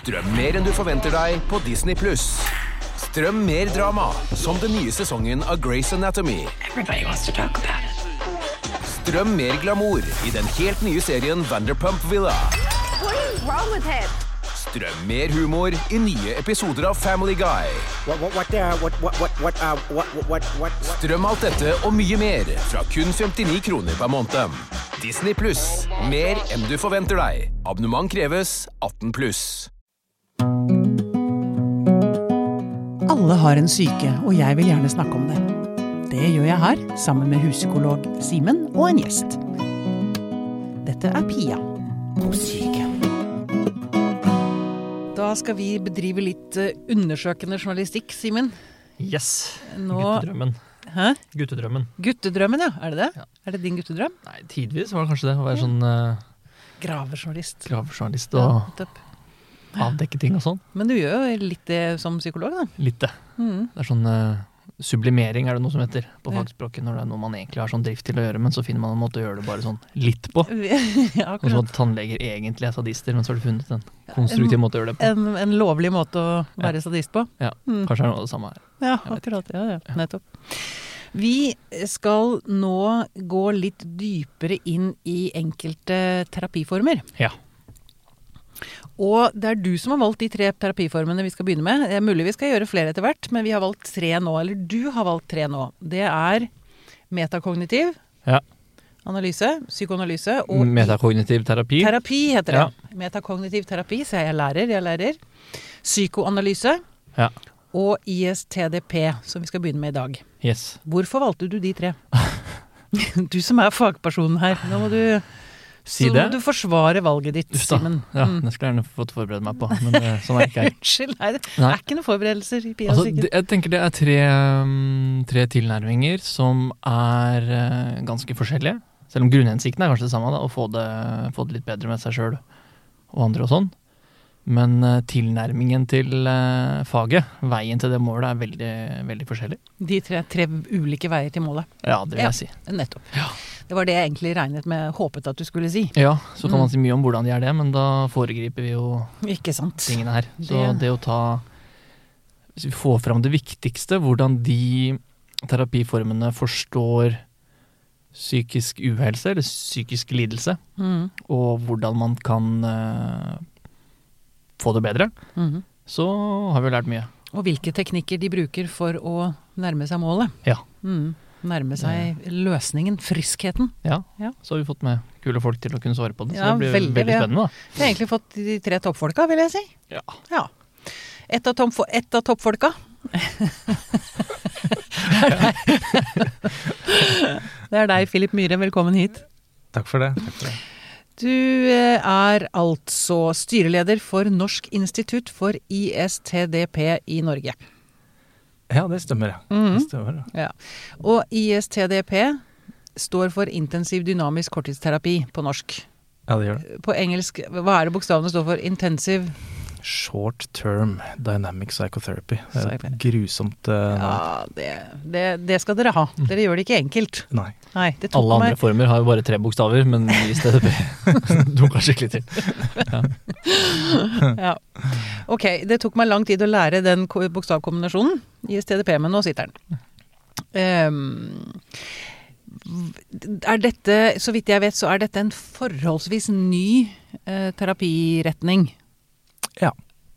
Strøm mer enn du forventer deg på Disney+. Strøm mer drama, som den nye sesongen av Grey's Anatomy. Everybody wants to talk about it. Strøm mer glamour I den helt nye serien Vanderpump Villa. What is wrong with him? Strøm mer humor I nye episoder av Family Guy. Strøm alt dette og mye mer fra kun 59 kroner per måned. Disney+. Mer enn du forventer deg. Abonnement kreves 18+. Alle har en syke, og jeg vil gjerne snakke om det. Det gjør jeg her, sammen med huspsykolog Simen og en gjest. Dette Pia om syke. Da skal vi bedrive litt undersøkende journalistikk, Simen. Yes, Nå... guttedrømmen. Hæ? Guttedrømmen. Guttedrømmen, ja. Er det det? Ja. Er det din guttedrøm? Nei, tidvis var det kanskje det. Å være sånn Gravejournalist. gravejournalist Ja, og nettopp. avdekke ting og sånn. Men du gjør jo litt det som psykolog, da. Litt det. Det sånn sublimering er det noe som heter på Ja. fagspråket, når det noe man egentlig har sånn drift til å gjøre, men så finner man en måte å gjøre det bare sånn litt på. Ja, Og sånn akkurat. at tannleger egentlig er sadister, men så har du funnet en konstruktiv måte å gjøre det på. En lovlig måte å være sadist på. Ja, kanskje er det noe av det samme her. Ja, Jeg vet akkurat. Ja, nettopp. Vi skal nå gå litt dypere inn I enkelte terapiformer. Ja. Og det du som har valgt de 3 terapiformene vi skal begynne med. Det mulig vi skal gjøre flere etter hvert, men vi har valgt 3 nå, eller du har valgt 3 nå. Det metakognitiv Ja. analyse, psykoanalyse og Metakognitiv terapi. terapi heter det. Metakognitiv terapi, så jeg lærer. Psykoanalyse Ja. og ISTDP, som vi skal begynne med I dag. Yes. Hvorfor valgte du de 3? Du som fagpersonen her. Nå må du, Si så det. må du forsvare valget ditt, Uff da. Simen. Ja, det skulle jeg gjerne fått forberede meg på, men sånn er det ikke her. Unnskyld, nei, det Nei. ikke noen forberedelser I Pias Altså, ikke. jeg tenker det tre tilnærminger som ganske forskjellige. Selv om grunnhensikten kanskje det samme, da, å få det litt bedre med seg selv og andre og sånn. Men tilnærmingen til faget, veien til det målet, veldig, veldig forskjellig. De 3 ulike veier til målet. Ja, det vil jeg si. Nettopp. Ja. Det var det jeg egentlig regnet med, håpet at du skulle si. Ja, så kan man si mye om hvordan de det, men da foregriper vi jo Ikke sant? tingene her. Så det å hvis vi får fram det viktigste, hvordan de terapiformene forstår psykisk uhelse, eller psykisk lidelse, og hvordan man kan få det bedre, så har vi lært mye. Og hvilke teknikker de bruker for å nærme seg målet. Ja. Nærme seg løsningen, friskheten. Ja, Ja. så har vi fått med kule folk til å kunne svare på det, så Ja, det blir veldig, veldig ja. spennende da. Vi har egentlig fått de 3 toppfolka, vil jeg si. Ja. Ja. Et av toppfolka. Det deg, Philip Myhre. Velkommen hit. Takk for det. Du altså styreleder for Norsk institutt for ISTDP I Norge. Ja, det stemmer. Det stemmer. Ja. Og ISTDP står for intensiv dynamisk korttidsterapi på norsk. Ja, det gjør det. På engelsk, hva det bokstavene står for? Intensiv? Short Term Dynamic Psychotherapy. Det er et grusomt navn. Ja, det skal dere ha. Dere gjør det ikke enkelt. Nei. Nei, det tok Alle andre meg... former har jo bare 3 bokstaver, men i stedet dunker skikkelig til. Ja. Ok, det tok meg lang tid å lære den bokstavkombinasjonen I STDP, men nå sitter den. Dette, så vidt jeg vet, så dette en forholdsvis ny terapiretning. Ja.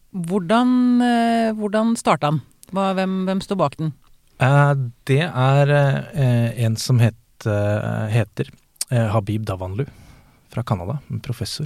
Hvordan startet den? Hvem står bak den? Det en som heter Habib Davanlu fra Canada, en professor,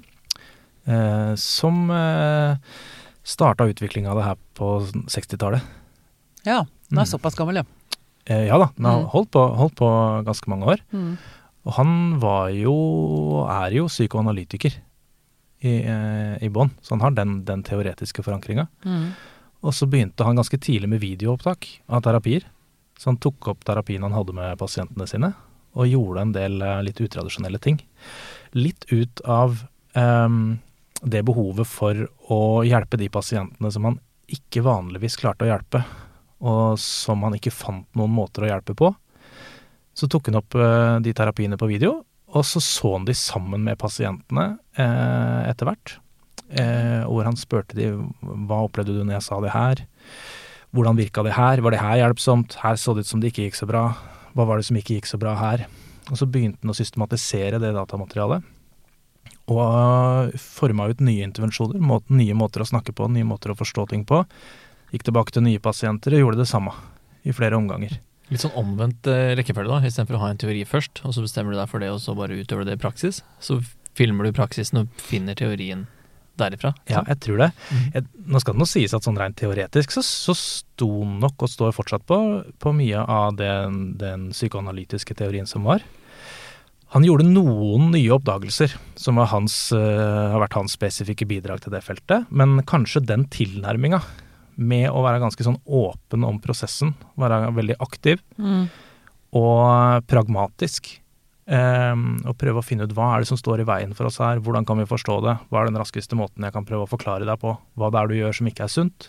som startet utviklingen av det her på 60-tallet. Ja, den såpass gammel, ja. Ja da, den har holdt på ganske mange år. Og han er jo psykoanalytiker i bånn, så han har den teoretiske forankringen. Og så begynte han ganske tidlig med videoopptak av terapier, så han tok opp terapien han hadde med pasientene sine, og gjorde en del litt utradisjonelle ting. Litt ut av det behovet for å hjelpe de pasientene som han ikke vanligvis klarte å hjelpe, og som han ikke fant noen måter å hjelpe på. Så tok han opp de terapiene på video, og så han de sammen med pasientene etter hvert, hvor han spurte de, hva opplevde du når jeg sa det her? Hvordan virket det her? Var det her hjelpsomt? Her så det ut som det ikke gikk så bra. Hva var det som ikke gikk så bra her? Og så begynte han å systematisere det datamaterialet, og formet ut nye intervensjoner, nye måter å snakke på, nye måter å forstå ting på. Gikk tilbake til nye pasienter og gjorde det samme i flere omganger. Litt sånn omvendt rekkefølge da, i stedet for å ha en teori først, og så bestemmer du deg for det, og så bare utøver du det i praksis. Så filmer du praksisen og finner teorien derifra. Ja, jeg tror det. Nå skal det nå sies at sånn rent teoretisk så sto nok og står fortsatt på mye av den psykoanalytiske teorien som var. Han gjorde noen nye oppdagelser som har vært hans spesifikke bidrag til det feltet, men kanskje den tilnærminga med å være ganske sånn åpen om prosessen, være veldig aktiv og pragmatisk, og prøve å finne ut hva er det som står i veien for oss her, hvordan kan vi forstå det, hva er den raskeste måten jeg kan prøve å forklare deg på, hva det er du gjør som ikke er sunt,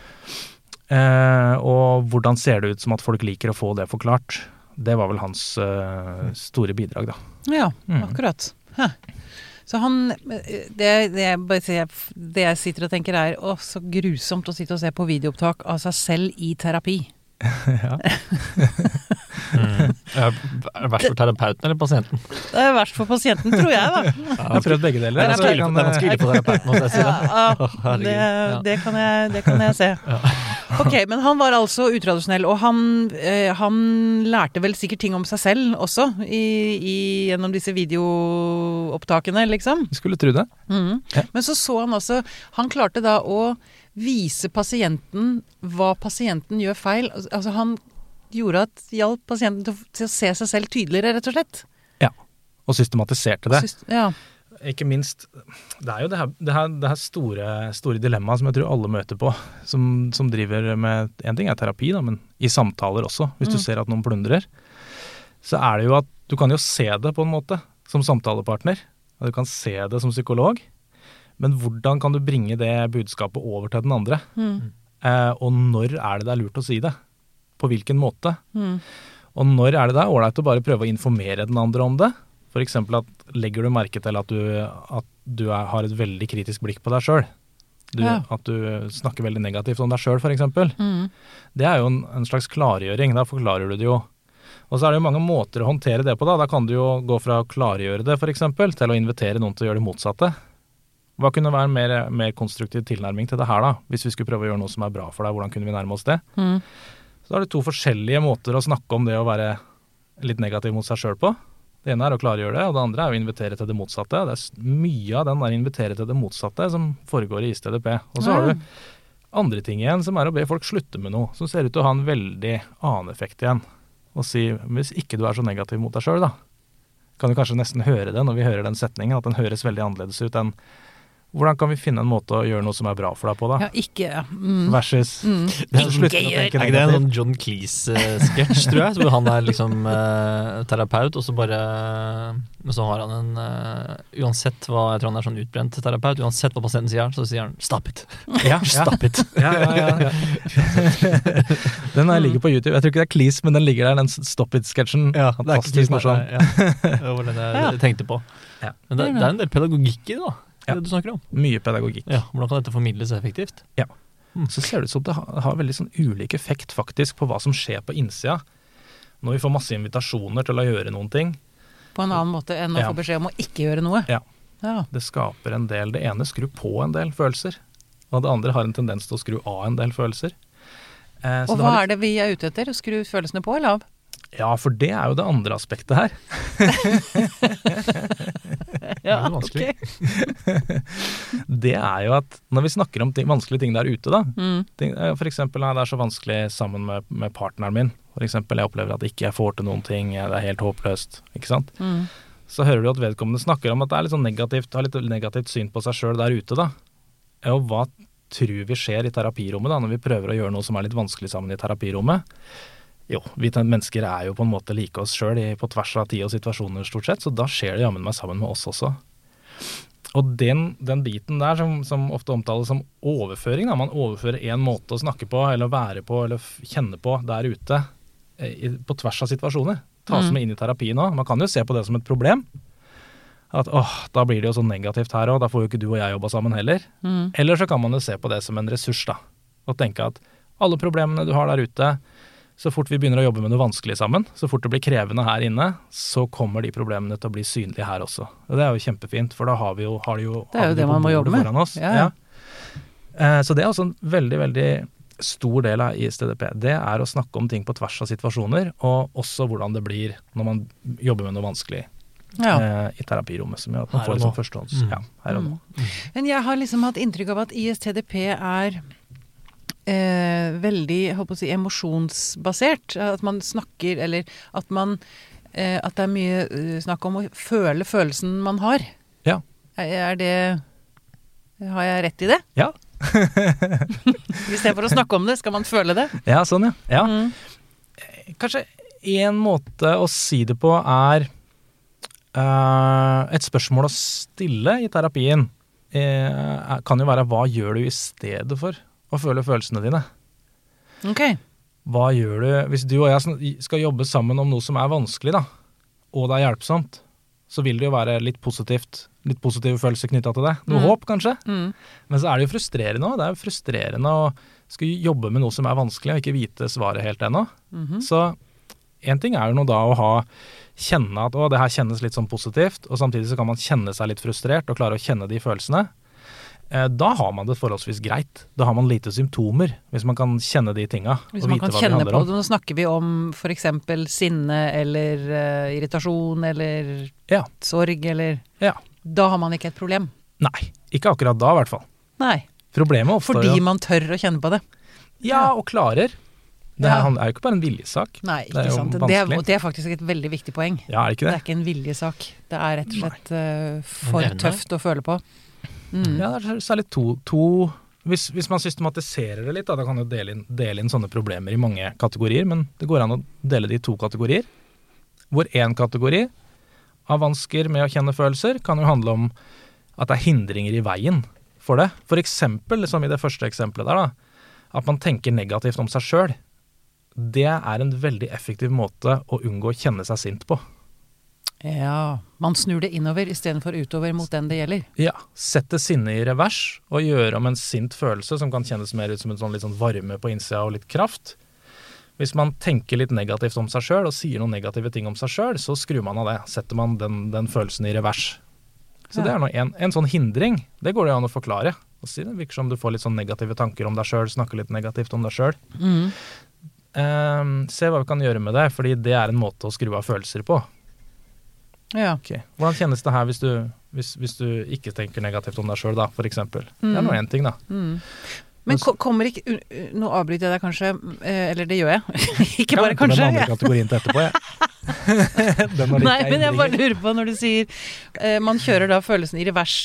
og hvordan ser det ut som at folk liker å få det forklart. Det var vel hans store bidrag da. Ja, akkurat. Så han, det jeg sitter og tenker er, så grusomt å sitte og se på videoopptak av seg selv i terapi. Ja. Er det verst for terapeuten eller pasienten? Det er verst for pasienten, tror jeg da. Jeg har prøvd begge deler. Det er ganske ille for terapeuten, må jeg si det. Det kan jeg se. Ok, men han var altså utradisjonell, og han lærte vel sikkert ting om seg selv også, gjennom disse videoopptakene, liksom. Jeg skulle tro det. Ja. Men så han også, han klarte da å vise pasienten hva pasienten gjør feil. Altså han gjorde at hjalp pasienten til å se seg selv tydeligere, rett og slett. Ja, og systematiserte det. Ja. Ikke minst, det er jo det her store dilemmaet som jeg tror alle møter på, som driver med, en ting er terapi da, men i samtaler også, hvis du ser at noen plundrer, så er det jo at du kan jo se det på en måte som samtalepartner, og du kan se det som psykolog, men hvordan kan du bringe det budskapet over til den andre? Og når er det lurt å si det? På hvilken måte? Og når er det ålreit å bare prøve å informere den andre om det? For eksempel legger du merke til at du har et veldig kritisk blikk på deg selv. At du snakker veldig negativt om deg selv, for eksempel. Det er jo en slags klargjøring, da forklarer du det jo. Og så er det jo mange måter å håndtere det på da. Da kan du jo gå fra å klargjøre det, for eksempel, til å invitere noen til å gjøre det motsatte. Hva kunne være en mer konstruktiv tilnærming til det her da? Hvis vi skulle prøve å gjøre noe som er bra for deg, hvordan kunne vi nærme oss det? Så er det to forskjellige måter å snakke om det å være litt negativ mot seg selv på. Det ene er å klargjøre det, og det andre er å invitere til det motsatte. Det er mye av den der invitere til det motsatte som foregår i ISTDP. Og så har du andre ting igjen, som er å be folk slutte med noe, som ser ut til å ha en veldig annen effekt igjen. Og si, hvis ikke du er så negativ mot deg selv da, kan du kanskje nesten høre det når vi hører den setningen, at den høres veldig annerledes ut enn hvordan kan vi finne en måte å gjøre noe som er bra for deg på da? Ja, ikke. Versus ikke gjør. Er ikke det en sånn John Cleese-sketsj, tror jeg? Hvor han er liksom terapeut, og så bare men så har han uansett hva, jeg tror han er sånn utbrent terapeut, uansett hva pasienten sier, så sier han stop it. Ja, stop it. Ja. Den ligger på YouTube. Jeg tror ikke det er Cleese, men den ligger der, den stop it-sketsjen. Ja, det er ikke Cleese morsom. Det var den jeg tenkte på. Ja. Men det er en del pedagogikk i det da. Det du snakker om. Mye pedagogikk. Ja, hvordan kan dette formidles effektivt? Ja. Så ser det ut som det har veldig sånn ulik effekt faktisk på hva som skjer på innsida. Når vi får masse invitasjoner til å gjøre noen ting. På en annen måte enn å få beskjed om å ikke gjøre noe. Ja. Det skaper en del. Det ene skrur på en del følelser, og det andre har en tendens til å skru av en del følelser. Og hva er det vi er ute etter? Å skru følelsene på eller av? Ja, for det er jo det andre aspektet her. Ja, ok. Det er jo at når vi snakker om vanskelige ting der ute da, for eksempel det er så vanskelig sammen med partneren min, for eksempel jeg opplever at ikke jeg får til noen ting, det er helt håpløst, ikke sant? Så hører du at vedkommende snakker om at det er litt sånn negativt, har litt negativt syn på seg selv der ute da. Og hva tror vi skjer i terapirommet da, når vi prøver å gjøre noe som er litt vanskelig sammen i terapirommet? Jo, vi mennesker er jo på en måte like oss selv på tvers av tid og situasjoner stort sett, så da skjer det jammen meg sammen med oss også. Og den biten der som ofte omtales som overføring, da, man overfører en måte å snakke på, eller være på, eller kjenne på der ute, på tvers av situasjoner. Tas med inn i terapien også. Man kan jo se på det som et problem. At da blir det jo så negativt her også, da får jo ikke du og jeg jobba sammen heller. Eller så kan man jo se på det som en ressurs da, og tenke at alle problemene du har der ute, så fort vi begynner å jobbe med noe vanskelig sammen, så fort det blir krevende her inne, så kommer de problemene til å bli synlige her også. Og det er jo kjempefint, for da har de jo det er jo det man må jobbe med. Oss. Ja. Så det er også en veldig, veldig stor del av ISTDP. Det er å snakke om ting på tvers av situasjoner, og også hvordan det blir når man jobber med noe vanskelig. I terapirommet, som gjør at man får liksom førstehånds her og nå. Men jeg har liksom hatt inntrykk av at ISTDP er veldig, jeg håper å si, emosjonsbasert. At man snakker, eller at det er mye snakk om å føle følelsen man har. Ja. Har jeg rett i det? Ja. I stedet for å snakke om det, skal man føle det? Ja, sånn ja. Kanskje en måte å si det på er et spørsmål å stille i terapien kan jo være hva gjør du i stedet for å føle følelsene dine? Ok. Hva gjør du hvis du og jeg skal jobbe sammen om noe som er vanskelig da, og det er hjelpsomt, så vil det jo være litt positive følelser knyttet til det. Noe håp kanskje, men så er det jo frustrerende også. Det er jo frustrerende å skulle jobbe med noe som er vanskelig og ikke vite svaret helt ennå. Så en ting er jo noe da å kjenne at det her kjennes litt sånn positivt, og samtidig så kan man kjenne seg litt frustrert og klare å kjenne de følelsene. Da har man det forholdsvis greit. Da har man lite symptomer, hvis man kan kjenne de tinga. Hvis man kan kjenne på det, nå snakker vi om for eksempel sinne, eller irritasjon, eller sorg, eller... Da har man ikke et problem. Nei, ikke akkurat da i hvert fall. Nei. Problemet ofte fordi man tør å kjenne på det. Ja, og klarer. Det er jo ikke bare en viljesak. Nei, ikke sant. Det er faktisk et veldig viktig poeng. Ja, er ikke det? Det er ikke en viljesak. Det er rett og slett for tøft å føle på. Ja, det er særlig hvis man systematiserer det litt, da kan du dele inn sånne problemer i mange kategorier, men det går an å dele det i 2 kategorier. Hvor en kategori av vansker med å kjenne følelser kan jo handle om at det er hindringer i veien for det. For eksempel, som i det første eksempelet der da, at man tenker negativt om seg selv. Det er en veldig effektiv måte å unngå å kjenne seg sint på. Ja, man snur det innover i stedet for utover mot den det gjelder. Ja, sette sinne i revers og gjøre om en sint følelse som kan kjennes mer ut som en sånn litt sånn varme på innsida og litt kraft. Hvis man tenker litt negativt om seg selv og sier noen negative ting om seg selv, så skrur man av det. Setter man den følelsen i revers. Så det er nå en sånn hindring. Det går det an å forklare. Og si det virker som du får litt sånn negative tanker om deg selv, snakker litt negativt om deg selv. Se hva vi kan gjøre med det, fordi det er en måte å skru av følelser på. Ja. Okay. Hvordan kjennes det her hvis du ikke tenker negativt om deg selv da, for eksempel? Det er nå en ting da. Men kommer ikke, nå avbryter jeg deg kanskje, eller det gjør jeg, ikke bare kanskje. Den andre kategorien til etterpå, Nei, men jeg bare lurer på når du sier, man kjører da følelsen i revers,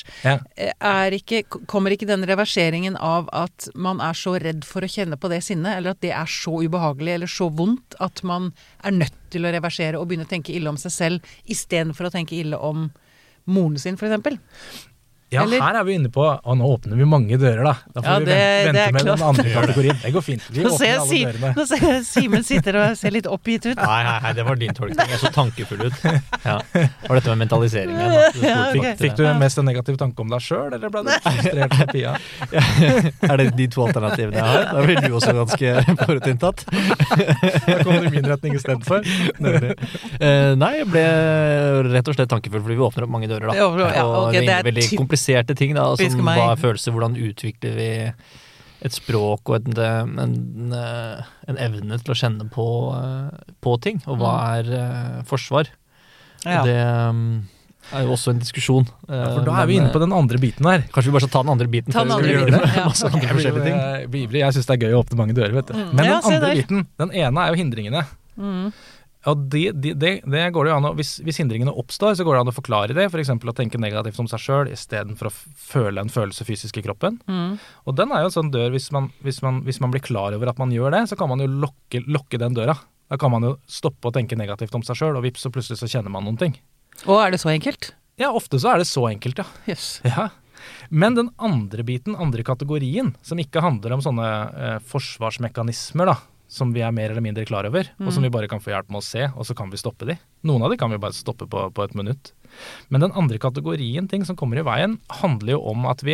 kommer ikke den reverseringen av at man er så redd for å kjenne på det sinnet, eller at det er så ubehagelig eller så vondt, at man er nødt til å reversere og begynne å tenke ille om seg selv, i stedet for å tenke ille om moren sin, for eksempel? Ja, eller? Her er vi inne på, og nå åpner vi mange dører da. Da får vi vente med den andre kategorien. Det går fint, vi åpner alle dørene. Nå ser jeg Simen sitter og ser litt oppgitt ut. Nei, det var din tolkning. Jeg så tankefull ut. Ja. Var dette med mentaliseringen? Fikk du mest en negativ tanke om deg selv, eller ble du frustrert med Pia? Er det de 2 alternativene jeg har? Da blir du også ganske forutinntatt. Da kommer du i min retning i stedet for. Nei, jeg ble rett og slett tankefull, fordi vi åpner opp mange dører da. Og det er veldig kompliserte ting da, som hva er følelser, hvordan utvikler vi et språk og en evne til å kjenne på ting, og hva er forsvar. Det er jo også en diskusjon. For da er vi inne på den andre biten her. Kanskje vi bare skal ta den andre biten før vi gjør det. Masse andre forskjellige ting. Jeg synes det er gøy å åpne mange dører, vet du. Men den andre biten, den ene er jo hindringene. Og det går det jo an å, hvis hindringene oppstår, så går det an å forklare det, for eksempel å tenke negativt om seg selv, i stedet for å føle en følelse fysisk i kroppen. Og den er jo en sånn dør, hvis man blir klar over at man gjør det, så kan man jo lokke den døra. Da kan man jo stoppe å tenke negativt om seg selv, og vips, så plutselig så kjenner man noen ting. Og er det så enkelt? Ja, ofte så er det så enkelt, ja. Yes. Ja. Men den andre biten, andre kategorien, som ikke handler om sånne forsvarsmekanismer da, som vi er mer eller mindre klar over, og som vi bare kan få hjelp med å se, og så kan vi stoppe de. Noen av de kan vi bare stoppe på et minutt. Men den andre kategorien ting som kommer i veien, handler jo om at vi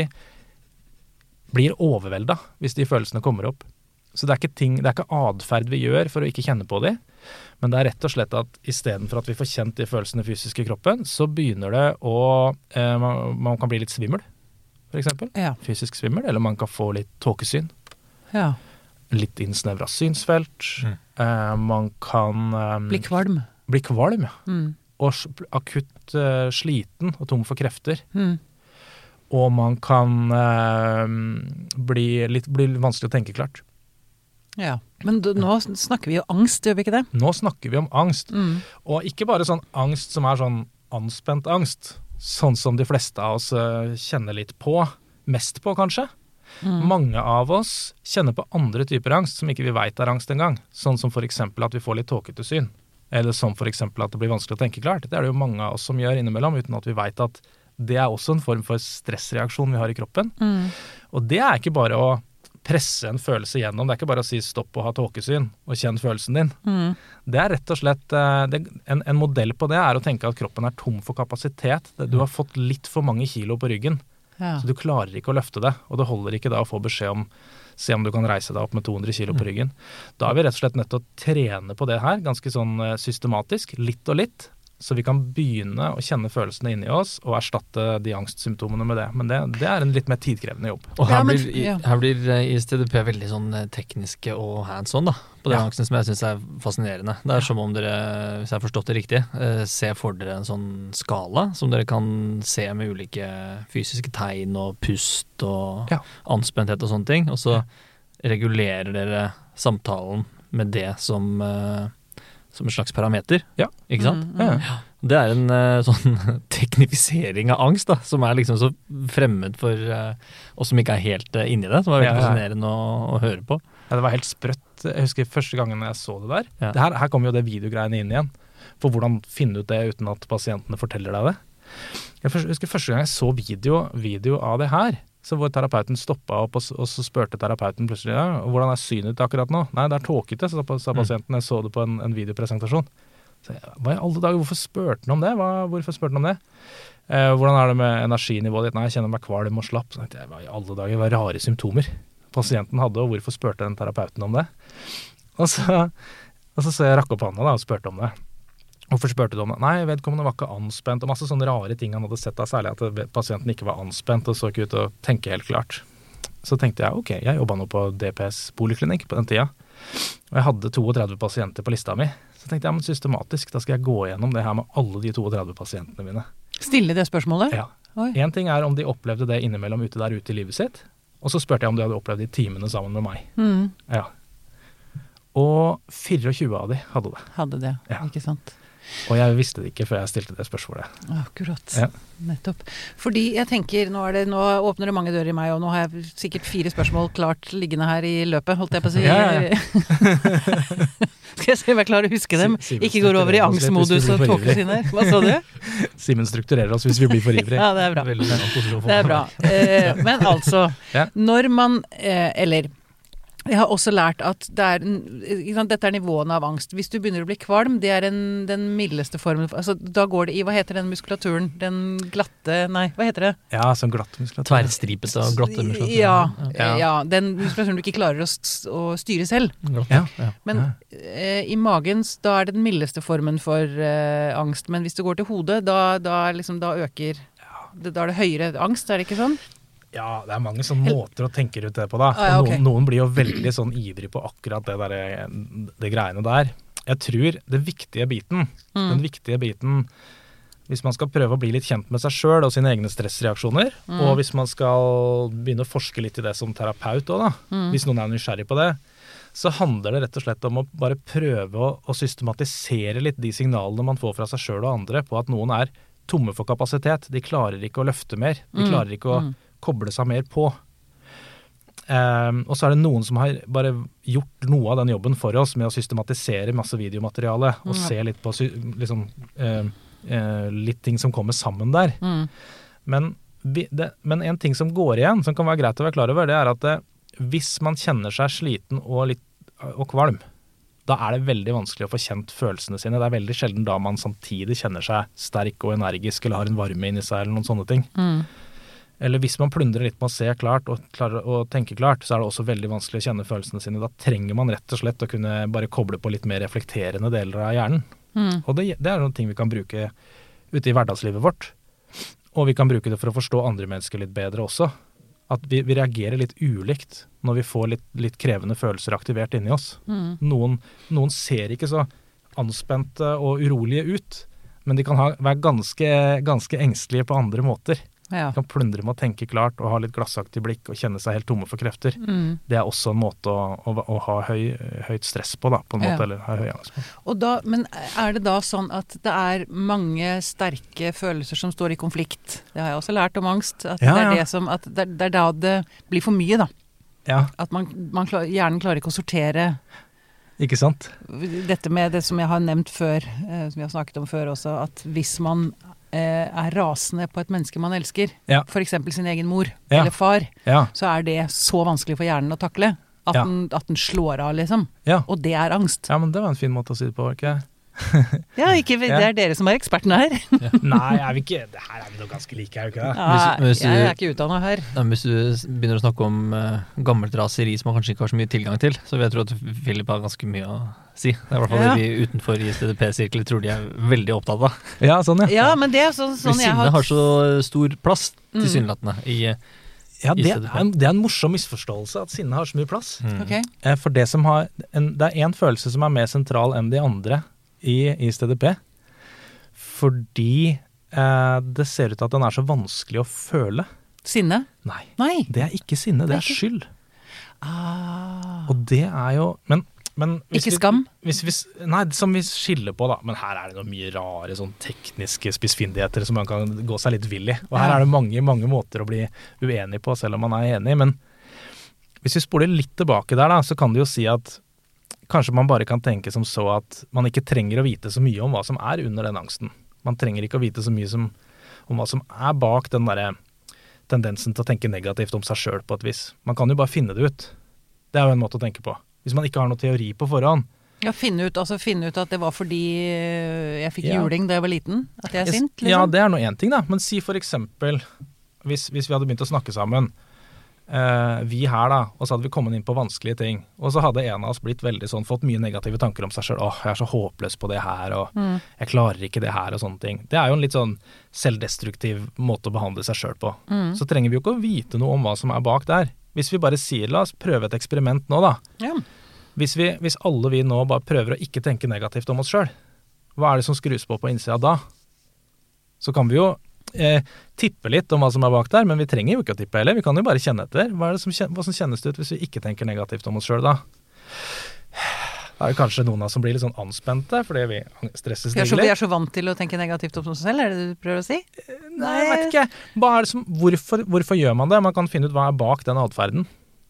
blir overveldet hvis de følelsene kommer opp. Så det er ikke adferd vi gjør for å ikke kjenne på de, men det er rett og slett at i stedet for at vi får kjent de følelsene fysisk i kroppen, så begynner det man kan bli litt svimmel, for eksempel. Ja. Fysisk svimmel, eller man kan få litt tåkesyn. Ja. Litt innsnevret synsfelt. Man kan Bli kvalm. Bli kvalm, ja. Og akutt sliten og tom for krefter. Og man kan bli vanskelig å tenke klart. Ja, men nå snakker vi jo angst, gjør vi ikke det? Nå snakker vi om angst. Og ikke bare sånn angst som er sånn anspent angst, sånn som de fleste av oss kjenner litt på, mest på kanskje. Mange av oss kjenner på andre typer angst som ikke vi vet er angst engang. Sånn som for eksempel at vi får litt tåkete syn. Eller som for eksempel at det blir vanskelig å tenke klart. Det er det jo mange av oss som gjør innimellom, uten at vi vet at det er også en form for stressreaksjon vi har i kroppen. Og det er ikke bare å presse en følelse gjennom. Det er ikke bare å si stopp og ha tåkesyn og kjenn følelsen din. Det er rett og slett, en modell på det er å tenke at kroppen er tom for kapasitet. Du har fått litt for mange kilo på ryggen. Ja. Så du klarer ikke å løfte det, og det holder ikke da å få beskjed om se om du kan reise deg opp med 200 kilo på ryggen. Da er vi rett og slett nødt til å trene på det her, ganske sånn systematisk, litt og litt, så vi kan begynne å kjenne følelsene inni oss og erstatte de angstsymptomene med det. Men det er en litt mer tidkrevende jobb. Og her blir ISTDP veldig sånn tekniske og hands-on da, på den angsten som jeg synes er fascinerende. Det er som om dere, hvis jeg har forstått det riktig, ser for dere en sånn skala som dere kan se med ulike fysiske tegn og pust og anspenthet og sånne ting, og så regulerer dere samtalen med det som en slags parameter, ikke sant? Ja. Det er en sånn teknifisering av angst da, som er liksom så fremmed for oss som ikke er helt inni det, som er veldig fascinerende å høre på. Ja, det var helt sprøtt. Jeg husker første gangen jeg så det der. Ja. Her kommer jo det videogreiene inn igjen. For hvordan finne ut det uten at pasientene forteller deg det. Jeg husker første gang jeg så video av det her, så hvor terapeuten stoppet opp, og så spurte terapeuten plutselig, hvordan er synet akkurat nå? Nei, det er tåkete, sa pasienten. Jeg så det på en videopresentasjon. Så hva i alle dager, hvorfor spurte han om det? Hvorfor spurte han om det? Hvordan er det med energinivået ditt? Nei, jeg kjenner meg kvalm og slapp. Så hva i alle dager, hva rare symptomer pasienten hadde, og hvorfor spurte den terapeuten om det? Og så jeg rakk opp hånda da, og spurte om det. Hvorfor spurte du om det? Nei, vedkommende var ikke anspent, og masse sånne rare ting han hadde sett av, særlig at pasienten ikke var anspent og så ikke ut til å tenke helt klart. Så tenkte jeg, ok, jeg jobbet nå på DPS poliklinikk på den tida, og jeg hadde 32 pasienter på lista mi. Så tenkte jeg, men systematisk, da skal jeg gå gjennom det her med alle de 32 pasientene mine. Stille det spørsmålet? Ja. En ting er om de opplevde det innimellom ute i livet sitt, og så spurte jeg om de hadde opplevd de timene sammen med meg. Ja. Og 24 av de hadde det. Hadde det, ikke sant? Og jeg visste det ikke før jeg stilte det spørsmålet. Akkurat, nettopp. Fordi jeg tenker, nå åpner det mange dører i meg, og nå har jeg sikkert 4 spørsmål klart liggende her i løpet, holdt jeg på å si. Skal jeg se om jeg klarer å huske dem? Ikke går over i angstmodus og tåkesinner. Hva sa du? Simen strukturerer oss hvis vi blir for ivrige. Ja, det er bra. Det er bra. Men altså, når man, eller jeg har også lært at dette er nivåene av angst. Hvis du begynner å bli kvalm, det er den mildeste formen. Altså, da går det i, hva heter den muskulaturen? Den glatte, nei, hva heter det? Ja, sånn glatt muskulatur. Tverrstripete og glatte muskulatur. Ja, den muskulaturen du ikke klarer å styre selv. Men i magen, da er det den mildeste formen for angst. Men hvis du går til hodet, da øker, da er det høyere angst, er det ikke sånn? Ja, det er mange sånne måter å tenke ut det på da. Og noen blir jo veldig sånn ivrig på akkurat det greiene der. Jeg tror den viktige biten, hvis man skal prøve å bli litt kjent med seg selv og sine egne stressreaksjoner, og hvis man skal begynne å forske litt i det som terapeut også da, hvis noen er nysgjerrig på det, så handler det rett og slett om å bare prøve å systematisere litt de signalene man får fra seg selv og andre på at noen er tomme for kapasitet. De klarer ikke å løfte mer. De klarer ikke å koble seg mer på. Og så er det noen som har bare gjort noe av den jobben for oss med å systematisere masse videomateriale og se litt på litt ting som kommer sammen der. Men en ting som går igjen, som kan være greit å være klar over, det er at hvis man kjenner seg sliten og kvalm, da er det veldig vanskelig å få kjent følelsene sine. Det er veldig sjelden da man samtidig kjenner seg sterk og energisk, eller har en varme inni seg, eller noen sånne ting. Eller hvis man plundrer litt med å se klart og klarer å tenke klart, så er det også veldig vanskelig å kjenne følelsene sine. Da trenger man rett og slett å kunne bare koble på litt mer reflekterende deler av hjernen. Og det er noen ting vi kan bruke ute i hverdagslivet vårt. Og vi kan bruke det for å forstå andre mennesker litt bedre også. At vi reagerer litt ulikt når vi får litt krevende følelser aktivert inni oss. Noen ser ikke så anspente og urolige ut, men de kan være ganske engstelige på andre måter. De kan plundre med å tenke klart og ha litt glassaktig blikk og kjenne seg helt tomme for krefter. Det er også en måte å ha høyt stress på, da, på en måte, eller ha høy angst på. Men er det da sånn at det er mange sterke følelser som står i konflikt? Det har jeg også lært om angst, at det er da det blir for mye, da. At hjernen klarer ikke å sortere. Ikke sant? Dette med det som jeg har nevnt før, som vi har snakket om før også, at hvis man er rasende på et menneske man elsker, for eksempel sin egen mor eller far, så er det så vanskelig for hjernen å takle at den slår av, liksom. Og det er angst. Ja, men det var en fin måte å si det på, ikke? Det er dere som er ekspertene her. Nei, er vi ikke. Det her er vi nok ganske like, er vi ikke det? Jeg er ikke utdannet her. Hvis du begynner å snakke om gammelt raseri som man kanskje ikke har så mye tilgang til, så vil jeg tro at Philip har ganske mye å si. Det er i hvert fall det vi utenfor ISTDP-sirkler tror de er veldig opptatt av. Ja, sånn ja. Men det er sånn jeg har så stor plass til synlatene i det er en morsom misforståelse at sinne har så mye plass. For det er en følelse som er mer sentral enn de andre i ISTDP, fordi det ser ut til at den er så vanskelig å føle. Sinne? Nei, det er ikke sinne, det er skyld. Og det er jo men ikke skam? Nei, som vi skiller på, da. Men her er det noe mye rare sånn tekniske spissfindigheter som man kan gå seg litt vill i. Og her er det mange måter å bli uenig på, selv om man er enig. Men hvis vi spoler litt tilbake der, da, så kan det jo si at kanskje man bare kan tenke som så at man ikke trenger å vite så mye om hva som er under den angsten. Man trenger ikke å vite så mye om hva som er bak den der tendensen til å tenke negativt om seg selv på et vis. Man kan jo bare finne det ut. Det er jo en måte å tenke på. Hvis man ikke har noe teori på forhånd. Ja, finne ut at det var fordi jeg fikk juling da jeg var liten, at jeg er sint, liksom. Ja, det er noe en ting da. Men si for eksempel, hvis vi hadde begynt å snakke sammen, vi her da, og så hadde vi kommet inn på vanskelige ting, og så hadde en av oss blitt veldig sånn, fått mye negative tanker om seg selv, jeg er så håpløs på det her, og jeg klarer ikke det her, og sånne ting. Det er jo en litt sånn selvdestruktiv måte å behandle seg selv på. Så trenger vi jo ikke å vite noe om hva som er bak der. Hvis vi bare sier, la oss prøve et eksperiment nå da. Hvis alle vi nå bare prøver å ikke tenke negativt om oss selv, hva er det som skrus på innsida da? Så kan vi jo tippe litt om hva som er bak der, men vi trenger jo ikke å tippe heller. Vi kan jo bare kjenne etter. Hva som kjennes det ut hvis vi ikke tenker negativt om oss selv da? Da er det kanskje noen av oss som blir litt sånn anspente, fordi vi stresses litt. Vi er så vant til å tenke negativt om oss selv, er det du prøver å si? Nei, jeg vet ikke. Hvorfor gjør man det? Man kan finne ut hva er bak den adferden.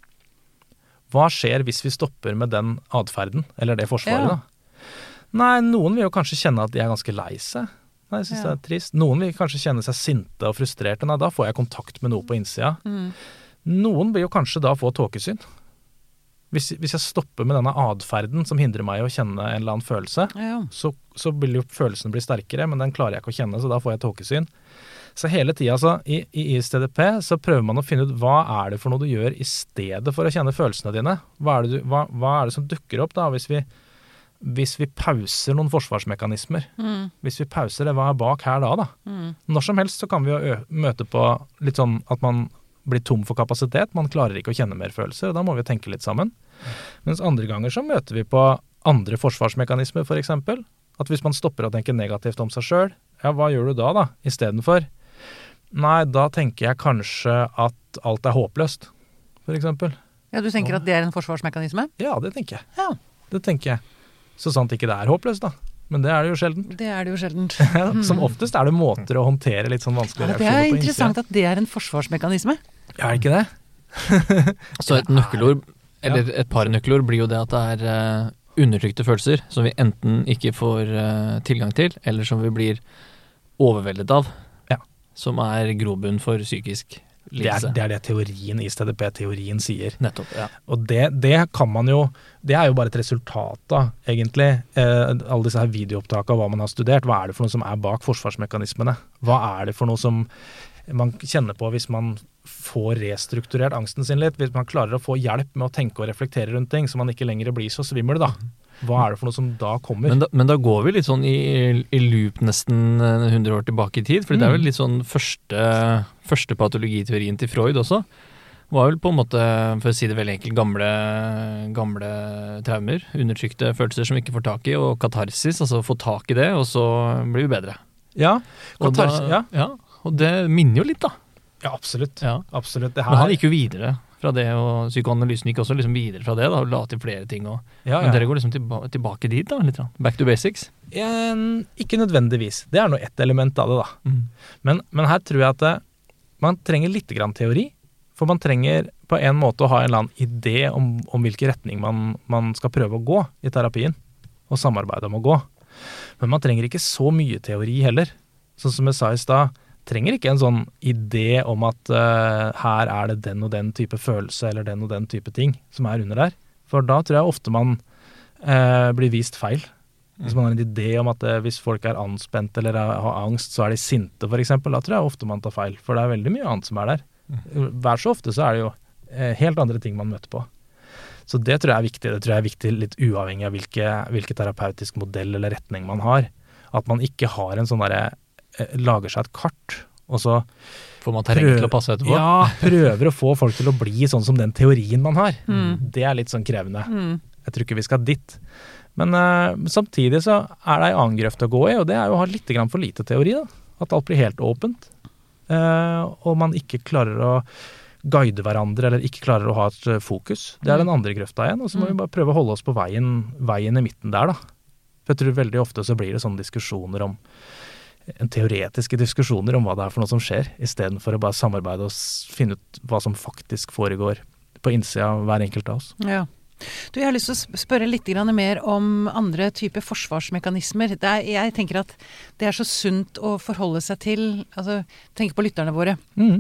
Hva skjer hvis vi stopper med den adferden, eller det forsvaret da? Nei, noen vil jo kanskje kjenne at de er ganske lei seg. Nei, jeg synes det er trist. Noen vil kanskje kjenne seg sinte og frustrerte. Nei, da får jeg kontakt med noe på innsida. Noen vil jo kanskje da få tåkesyn. Hvis jeg stopper med denne adferden som hindrer meg å kjenne en eller annen følelse, så vil jo følelsen bli sterkere, men den klarer jeg ikke å kjenne, så da får jeg tåkesyn. Så hele tiden altså, i ISTDP så prøver man å finne ut hva er det for noe du gjør i stedet for å kjenne følelsene dine. Hva er det som dukker opp da, hvis vi pauser noen forsvarsmekanismer? Hvis vi pauser det, hva er bak her da? Når som helst så kan vi jo møte på litt sånn at man blir tom for kapasitet, man klarer ikke å kjenne mer følelser, og da må vi tenke litt sammen. Mens andre ganger så møter vi på andre forsvarsmekanismer, for eksempel. At hvis man stopper å tenke negativt om seg selv, hva gjør du da, i stedet for? Nei, da tenker jeg kanskje at alt er håpløst, for eksempel. Ja, du tenker at det er en forsvarsmekanisme? Ja, det tenker jeg. Ja. Det tenker jeg. Så sant ikke det er håpløst da. Men det er det jo sjelden. Det er det jo sjelden. Som oftest er det måter å håndtere litt sånn vanskelige reaksjoner på innsida. Det er interessant at det er en forsvarsmekanisme. Ja, er det ikke det? Så et nøkkelord, eller et par nøkkelord, blir jo det at det er undertrykte følelser som vi enten ikke får tilgang til, eller som vi blir overveldet av, som er grobunn for psykisk lidelse. Det er det teorien i STDP-teorien sier. Nettopp, ja. Og det kan man jo, det er jo bare et resultat da, egentlig. Alle disse her videoopptak av hva man har studert, hva er det for noe som er bak forsvarsmekanismene? Hva er det for noe som man kjenner på hvis man får restrukturert angsten sin litt, hvis man klarer å få hjelp med å tenke og reflektere rundt ting, så man ikke lenger blir så svimmel da. Hva er det for noe som da kommer? Men da går vi litt sånn i loop nesten 100 år tilbake i tid, for det er vel litt sånn første patologiteorien til Freud også, var vel på en måte, for å si det veldig enkelt, gamle traumer, undertrykte følelser som ikke får tak i, og katarsis, altså få tak i det, og så blir vi bedre. Ja, katarsis, ja, og det minner jo litt da. Ja, absolutt. Ja. Absolutt. Men han gikk jo videre fra det, og psykoanalysen gikk også liksom videre fra det, da, og la til flere ting. Men dere går liksom tilbake dit da, litt. Back to basics? Ikke nødvendigvis. Det er nå ett element av det da. Men her tror jeg at man trenger litt grann teori, for man trenger på en måte å ha en eller annen idé om hvilken retning man skal prøve å gå i terapien, og samarbeide om å gå. Men man trenger ikke så mye teori heller. Sånn som jeg sa i sted, trenger ikke en sånn idé om at her er det den og den type følelse, eller den og den type ting som er under der. For da tror jeg ofte man blir vist feil. Hvis man har en idé om at hvis folk er anspent eller har angst, så er de sinte for eksempel, da tror jeg ofte man tar feil. For det er veldig mye annet som er der. Hver så ofte så er det jo helt andre ting man møter på. Så det tror jeg er viktig. Det tror jeg er viktig litt uavhengig av hvilke terapeutisk modell eller retning man har. At man ikke har en sånn derre lager seg et kart, og så får man terreng til å passe etterpå. Ja, prøver å få folk til å bli sånn som den teorien man har. Det er litt sånn krevende. Jeg tror ikke vi skal dit. Men samtidig så er det en annen grøft å gå i, og det er jo å ha litt grann for lite teori da. At alt blir helt åpent. Og man ikke klarer å guide hverandre, eller ikke klarer å ha et fokus. Det er den andre grøfta igjen, og så må vi bare prøve å holde oss på veien i midten der da. For jeg tror veldig ofte så blir det sånne diskusjoner teoretiske diskusjoner om hva det er for noe som skjer, i stedet for å bare samarbeide og finne ut hva som faktisk foregår på innsida av hver enkelt av oss. Ja. Du, jeg har lyst til å spørre litt mer om andre typer forsvarsmekanismer. Jeg tenker at det er så sunt å forholde seg til, altså tenk på lytterne våre.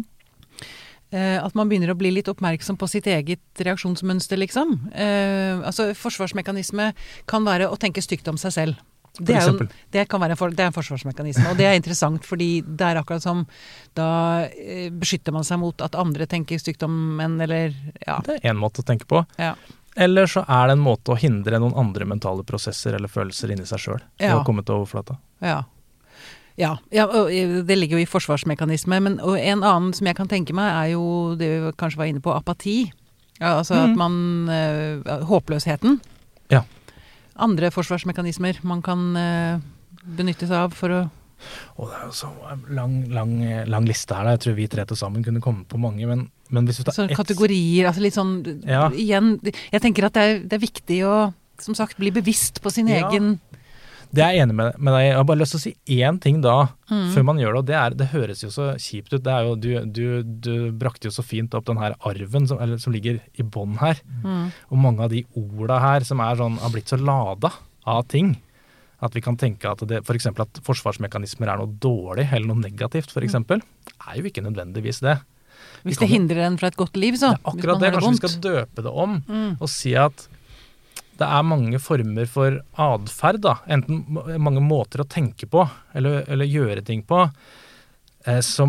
At man begynner å bli litt oppmerksom på sitt eget reaksjonsmønster, liksom. Altså forsvarsmekanisme kan være å tenke stygt om seg selv. Det kan være en forsvarsmekanisme, og det er interessant, fordi det er akkurat som da beskytter man seg mot at andre tenker stygt om en, eller ja. Det er en måte å tenke på. Ja. Eller så er det en måte å hindre noen andre mentale prosesser eller følelser inni seg selv til å komme til overflata. Ja, det ligger jo i forsvarsmekanisme, men og en annen som jeg kan tenke meg er jo det vi kanskje var inne på, apati. Ja, altså at man håpløsheten. Ja. Andre forsvarsmekanismer man kan benytte seg av for å... Det er jo så lang liste her da. Jeg tror vi tre til sammen kunne komme på mange, men hvis vi tar sånn kategorier, altså litt sånn, igjen, jeg tenker at det er viktig å, som sagt, bli bevisst på sin egen... Det er jeg enig med deg. Jeg har bare lyst til å si én ting da, før man gjør det, og det høres jo så kjipt ut. Det er jo, du brakte jo så fint opp den her arven som ligger i bånd her. Og mange av de ordene her som er sånn, har blitt så lada av ting, at vi kan tenke at for eksempel at forsvarsmekanismer er noe dårlig, eller noe negativt for eksempel, er jo ikke nødvendigvis det. Hvis det hindrer en fra et godt liv, så. Det er akkurat det, kanskje vi skal døpe det om, og si at det er mange former for adferd da, enten mange måter å tenke på, eller gjøre ting på, som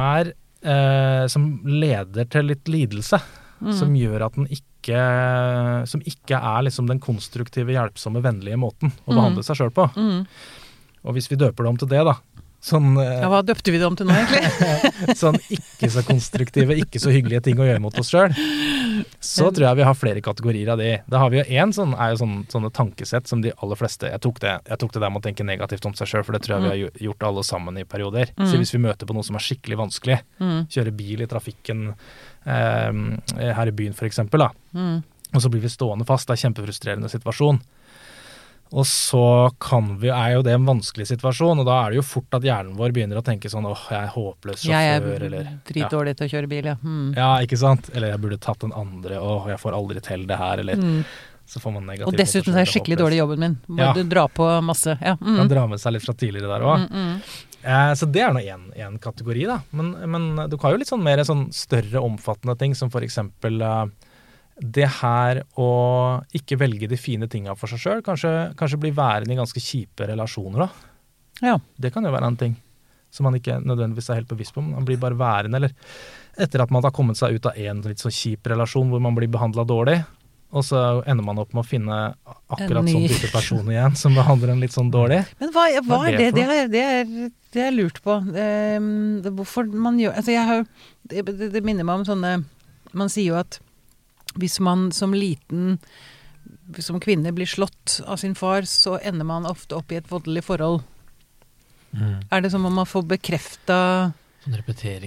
leder til litt lidelse, som gjør at den som ikke er liksom den konstruktive, hjelpsomme, vennlige måten å behandle seg selv på. Og hvis vi døper det om til det da, sånn, hva døpte vi det om til nå egentlig? Sånn ikke så konstruktive, ikke så hyggelige ting å gjøre mot oss selv, så tror jeg vi har flere kategorier av de. Da har vi jo en sånne tankesett som de aller fleste, jeg tok det der med å tenke negativt om seg selv, for det tror jeg vi har gjort alle sammen i perioder. Så hvis vi møter på noe som er skikkelig vanskelig, kjøre bil i trafikken her i byen for eksempel da, og så blir vi stående fast, det er en kjempefrustrerende situasjon. Og så er jo det en vanskelig situasjon, og da er det jo fort at hjernen vår begynner å tenke sånn, jeg er håpløs sjåfør, eller... Jeg er dritdårlig til å kjøre bil, ja. Ja, ikke sant? Eller jeg burde tatt den andre, jeg får aldri til det her, eller... Så får man negativt. Og dessuten er det skikkelig dårlig jobben min. Du drar på masse, Kan dra med seg litt fra tidligere der også. Så det nå en kategori da, men du har jo litt sånn mer sånn større omfattende ting, som for eksempel det her å ikke velge de fine tingene for seg selv, kanskje bli værende i ganske kjipe relasjoner da. Ja. Det kan jo være en ting som man ikke nødvendigvis helt bevisst på, man blir bare værende, eller etter at man har kommet seg ut av en litt så kjip relasjon hvor man blir behandlet dårlig, og så ender man opp med å finne akkurat sånn type person igjen som behandler en litt sånn dårlig. Men hva det? Det har jeg lurt på. Hvorfor man gjør... Altså det minner meg om sånne... Man sier jo at hvis man som kvinne blir slått av sin far, så ender man ofte opp i et voldelig forhold. Det som om man får bekreftet... Sånn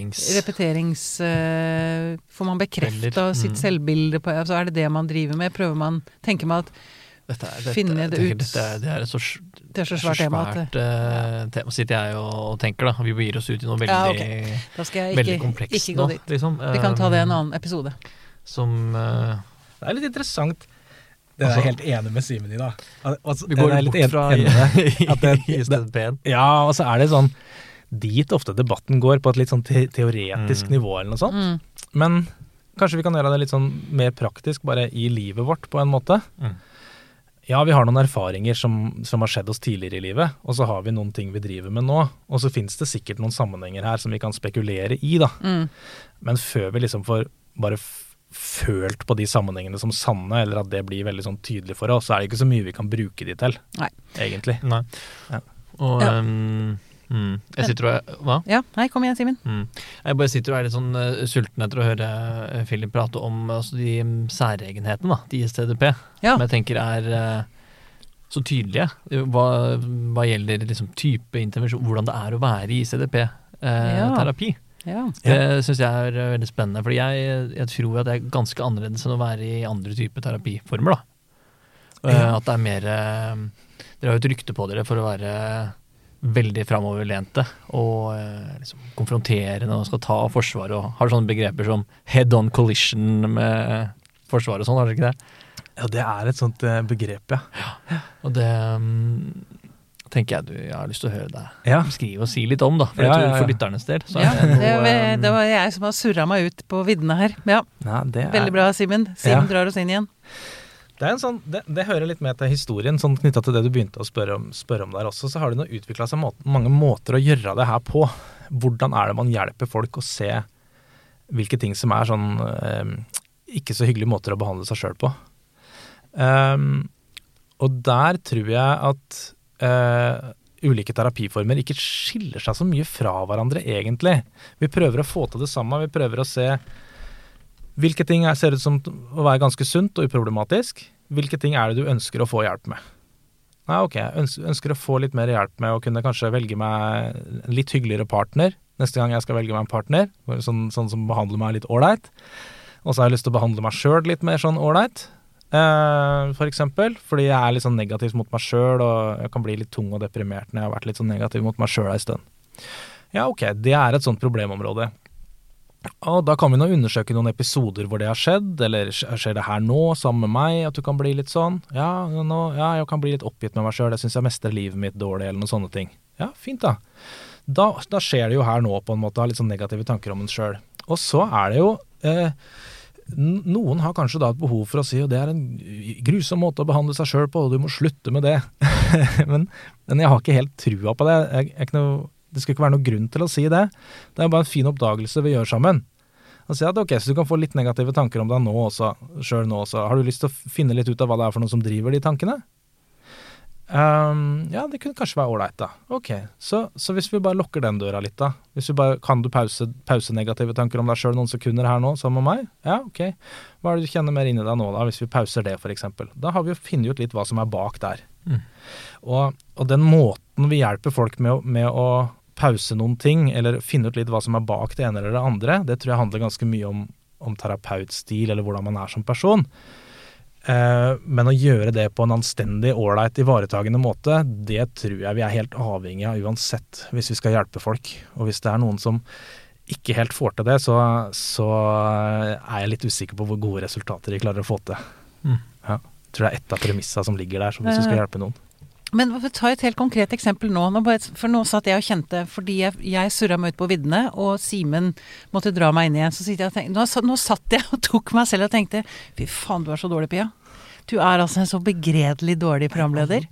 får man bekreftet sitt selvbilde på, altså det man driver med, tenker man at finne det ut. Det er så svært tema. Tema sitter jeg og tenker da, vi gir oss ut i noe veldig, Da skal jeg veldig komplekst ikke gå dit. Liksom. Vi kan ta det i en annen episode. Det litt interessant. Det jeg helt enig med Simen i da. Vi går litt bort fra ISTP-en. Ja, og så det sånn dit ofte debatten går på et litt sånn teoretisk nivå eller noe sånt. Men kanskje vi kan gjøre det litt sånn mer praktisk bare i livet vårt på en måte. Ja, vi har noen erfaringer som har skjedd oss tidligere i livet, og så har vi noen ting vi driver med nå, og så finnes det sikkert noen sammenhenger her som vi kan spekulere i da. Men før vi liksom får bare følt på de sammenhengene som sanne, eller at det blir veldig sånn tydelig for oss, så det ikke så mye vi kan bruke de til. Nei. Egentlig. Nei. Ja. Og... jeg sitter og... Hva? Ja, nei, kom igjen, Simen. Jeg bare sitter og litt sånn sulten etter å høre Philip prate om altså de særegenhetene, da, de ISTDP, som jeg tenker så tydelige. Hva gjelder liksom type intervensjon, hvordan det å være i ISTDP-terapi. Det synes jeg veldig spennende, fordi jeg tror at det ganske annerledes enn å være i andre typer terapiformer, da. At det mer... Dere har jo et rykte på dere for å være... veldig fremoverlente og liksom konfronterende og skal ta forsvar og har sånne begreper som head-on collision med forsvar og sånn, har dere ikke det? Ja, det et sånt begrep, ja. Og det tenker jeg jeg har lyst til å høre deg beskrive og si litt om da, for jeg tror for lytternes del så det var jeg som har surret meg ut på viddene her. Veldig bra, Simen. Simen drar oss inn igjen. Det en sånn, det hører litt med til historien, sånn knyttet til det du begynte å spørre om der også, så har det nå utviklet seg mange måter å gjøre det her på. Hvordan det man hjelper folk å se hvilke ting som sånn ikke så hyggelige måter å behandle seg selv på. Og der tror jeg at ulike terapiformer ikke skiller seg så mye fra hverandre egentlig. Vi prøver å få til det samme, vi prøver å se hvilke ting ser ut som å være ganske sunt og uproblematisk? Hvilke ting det du ønsker å få hjelp med? Nei, ok, jeg ønsker å få litt mer hjelp med å kunne kanskje velge meg en litt hyggeligere partner. Neste gang jeg skal velge meg en partner, sånn som behandler meg litt ordentlig. Og så har jeg lyst til å behandle meg selv litt mer sånn ordentlig. For eksempel, fordi jeg litt sånn negativ mot meg selv, og jeg kan bli litt tung og deprimert når jeg har vært litt sånn negativ mot meg selv en stund. Ja, ok, det et sånt problemområde. Og da kan vi nå undersøke noen episoder hvor det har skjedd, eller skjer det her nå sammen med meg, at du kan bli litt sånn, jeg kan bli litt oppgitt med meg selv, jeg synes jeg mestrer livet mitt dårlig, eller noen sånne ting. Ja, fint da. Da skjer det jo her nå på en måte, litt sånn negative tanker om en selv. Og så det jo, noen har kanskje da et behov for å si, og det en grusom måte å behandle seg selv på, og du må slutte med det. men jeg har ikke helt trua på det, det skal ikke være noe grunn til å si det. Det bare en fin oppdagelse vi gjør sammen. Og si at ok, så du kan få litt negative tanker om deg nå også, selv nå også. Har du lyst til å finne litt ut av hva det for noe som driver de tankene? Ja, det kunne kanskje være ordentlig da. Ok, så hvis vi bare lukker den døra litt da, kan du pause negative tanker om deg selv noen sekunder her nå sammen med meg? Ja, ok. Hva det du kjenner mer inni deg nå da, hvis vi pauser det for eksempel? Da har vi jo funnet ut litt hva som bak der. Og den måten vi hjelper folk med å pause noen ting, eller finne ut litt hva som bak det ene eller det andre, det tror jeg handler ganske mye om terapeutstil, eller hvordan man som person. Men å gjøre det på en anstendig, ordentlig, ivaretagende måte, det tror jeg vi helt avhengig av uansett, hvis vi skal hjelpe folk. Og hvis det noen som ikke helt får til det, så jeg litt usikker på hvor gode resultater de klarer å få til. Ja, jeg tror det et av premissene som ligger der, hvis vi skal hjelpe noen. Men ta et helt konkret eksempel nå, for nå satt jeg og kjente, fordi jeg surret meg ut på viddene, og Simen måtte dra meg inn igjen, så sitter jeg og tenkte, nå satt jeg og tok meg selv og tenkte, fy faen, du er så dårlig, Pia. Du er altså en så begredelig dårlig programleder.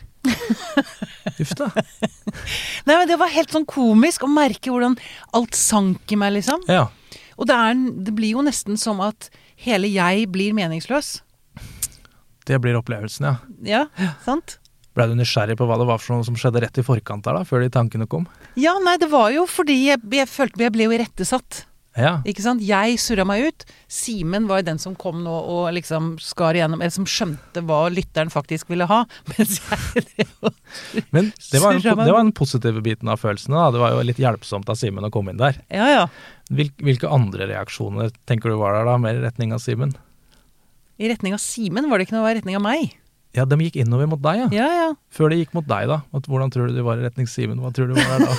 Uff da. Nei, men det var helt sånn komisk å merke hvordan alt sank i meg, liksom. Ja. Og det blir jo nesten som at hele jeg blir meningsløs. Det blir opplevelsen, ja. Ja, sant? Ble du nysgjerrig på hva det var for noe som skjedde rett i forkant der da, før de tankene kom? Ja, nei, det var jo fordi jeg følte jeg ble jo irettesatt. Ja. Ikke sant? Jeg surret meg ut. Simen var jo den som kom nå og liksom skar igjennom, eller som skjønte hva lytteren faktisk ville ha, mens jeg drev og Men det var den positive biten av følelsene da. Det var jo litt hjelpsomt av Simen å komme inn der. Ja, ja. Hvilke andre reaksjoner tenker du var der da, mer i retning av Simen? I retning av Simen var det ikke noe i retning av meg. Ja, de gikk innover mot deg, ja. Ja, ja. Før de gikk mot deg da. Hvordan tror du de var i retning Simen? Hva tror du var der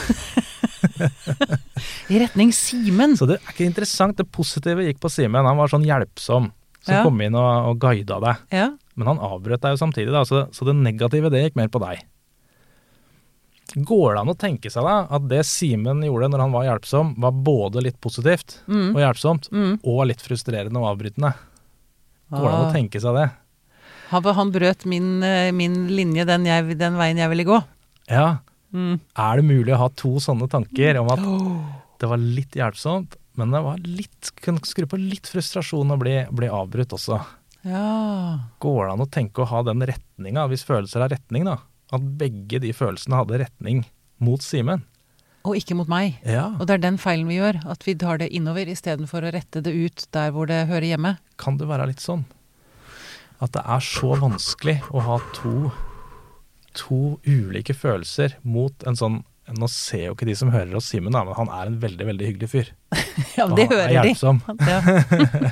da? I retning Simen. Så det er ikke interessant. Det positive gikk på Simen. Han var sånn hjelpsom, som kom inn og guidet deg. Ja. Men han avbrøt deg jo samtidig da, så det negative det gikk mer på deg. Går det an å tenke seg da, at det Simen gjorde når han var hjelpsom, var både litt positivt og hjelpsomt, og litt frustrerende og avbrytende? Går det an å tenke seg det? Han brøt min linje, den veien jeg ville gå. Ja. Er det mulig å ha to sånne tanker om at det var litt hjelpsomt, men det var kunne skru på litt frustrasjon og bli avbrutt også? Ja. Går det an å tenke å ha den retningen, hvis følelser har retning da? At begge de følelsene hadde retning mot Simen? Og ikke mot meg. Ja. Og det er den feilen vi gjør, at vi tar det innover i stedet for å rette det ut der hvor det hører hjemme. Kan det være litt sånn? At det er så vanskelig å ha to ulike følelser mot en sånn, nå ser jo ikke de som hører oss Simen da, men han er en veldig, veldig hyggelig fyr. Ja, det hører de. Hjelpsom. Ja.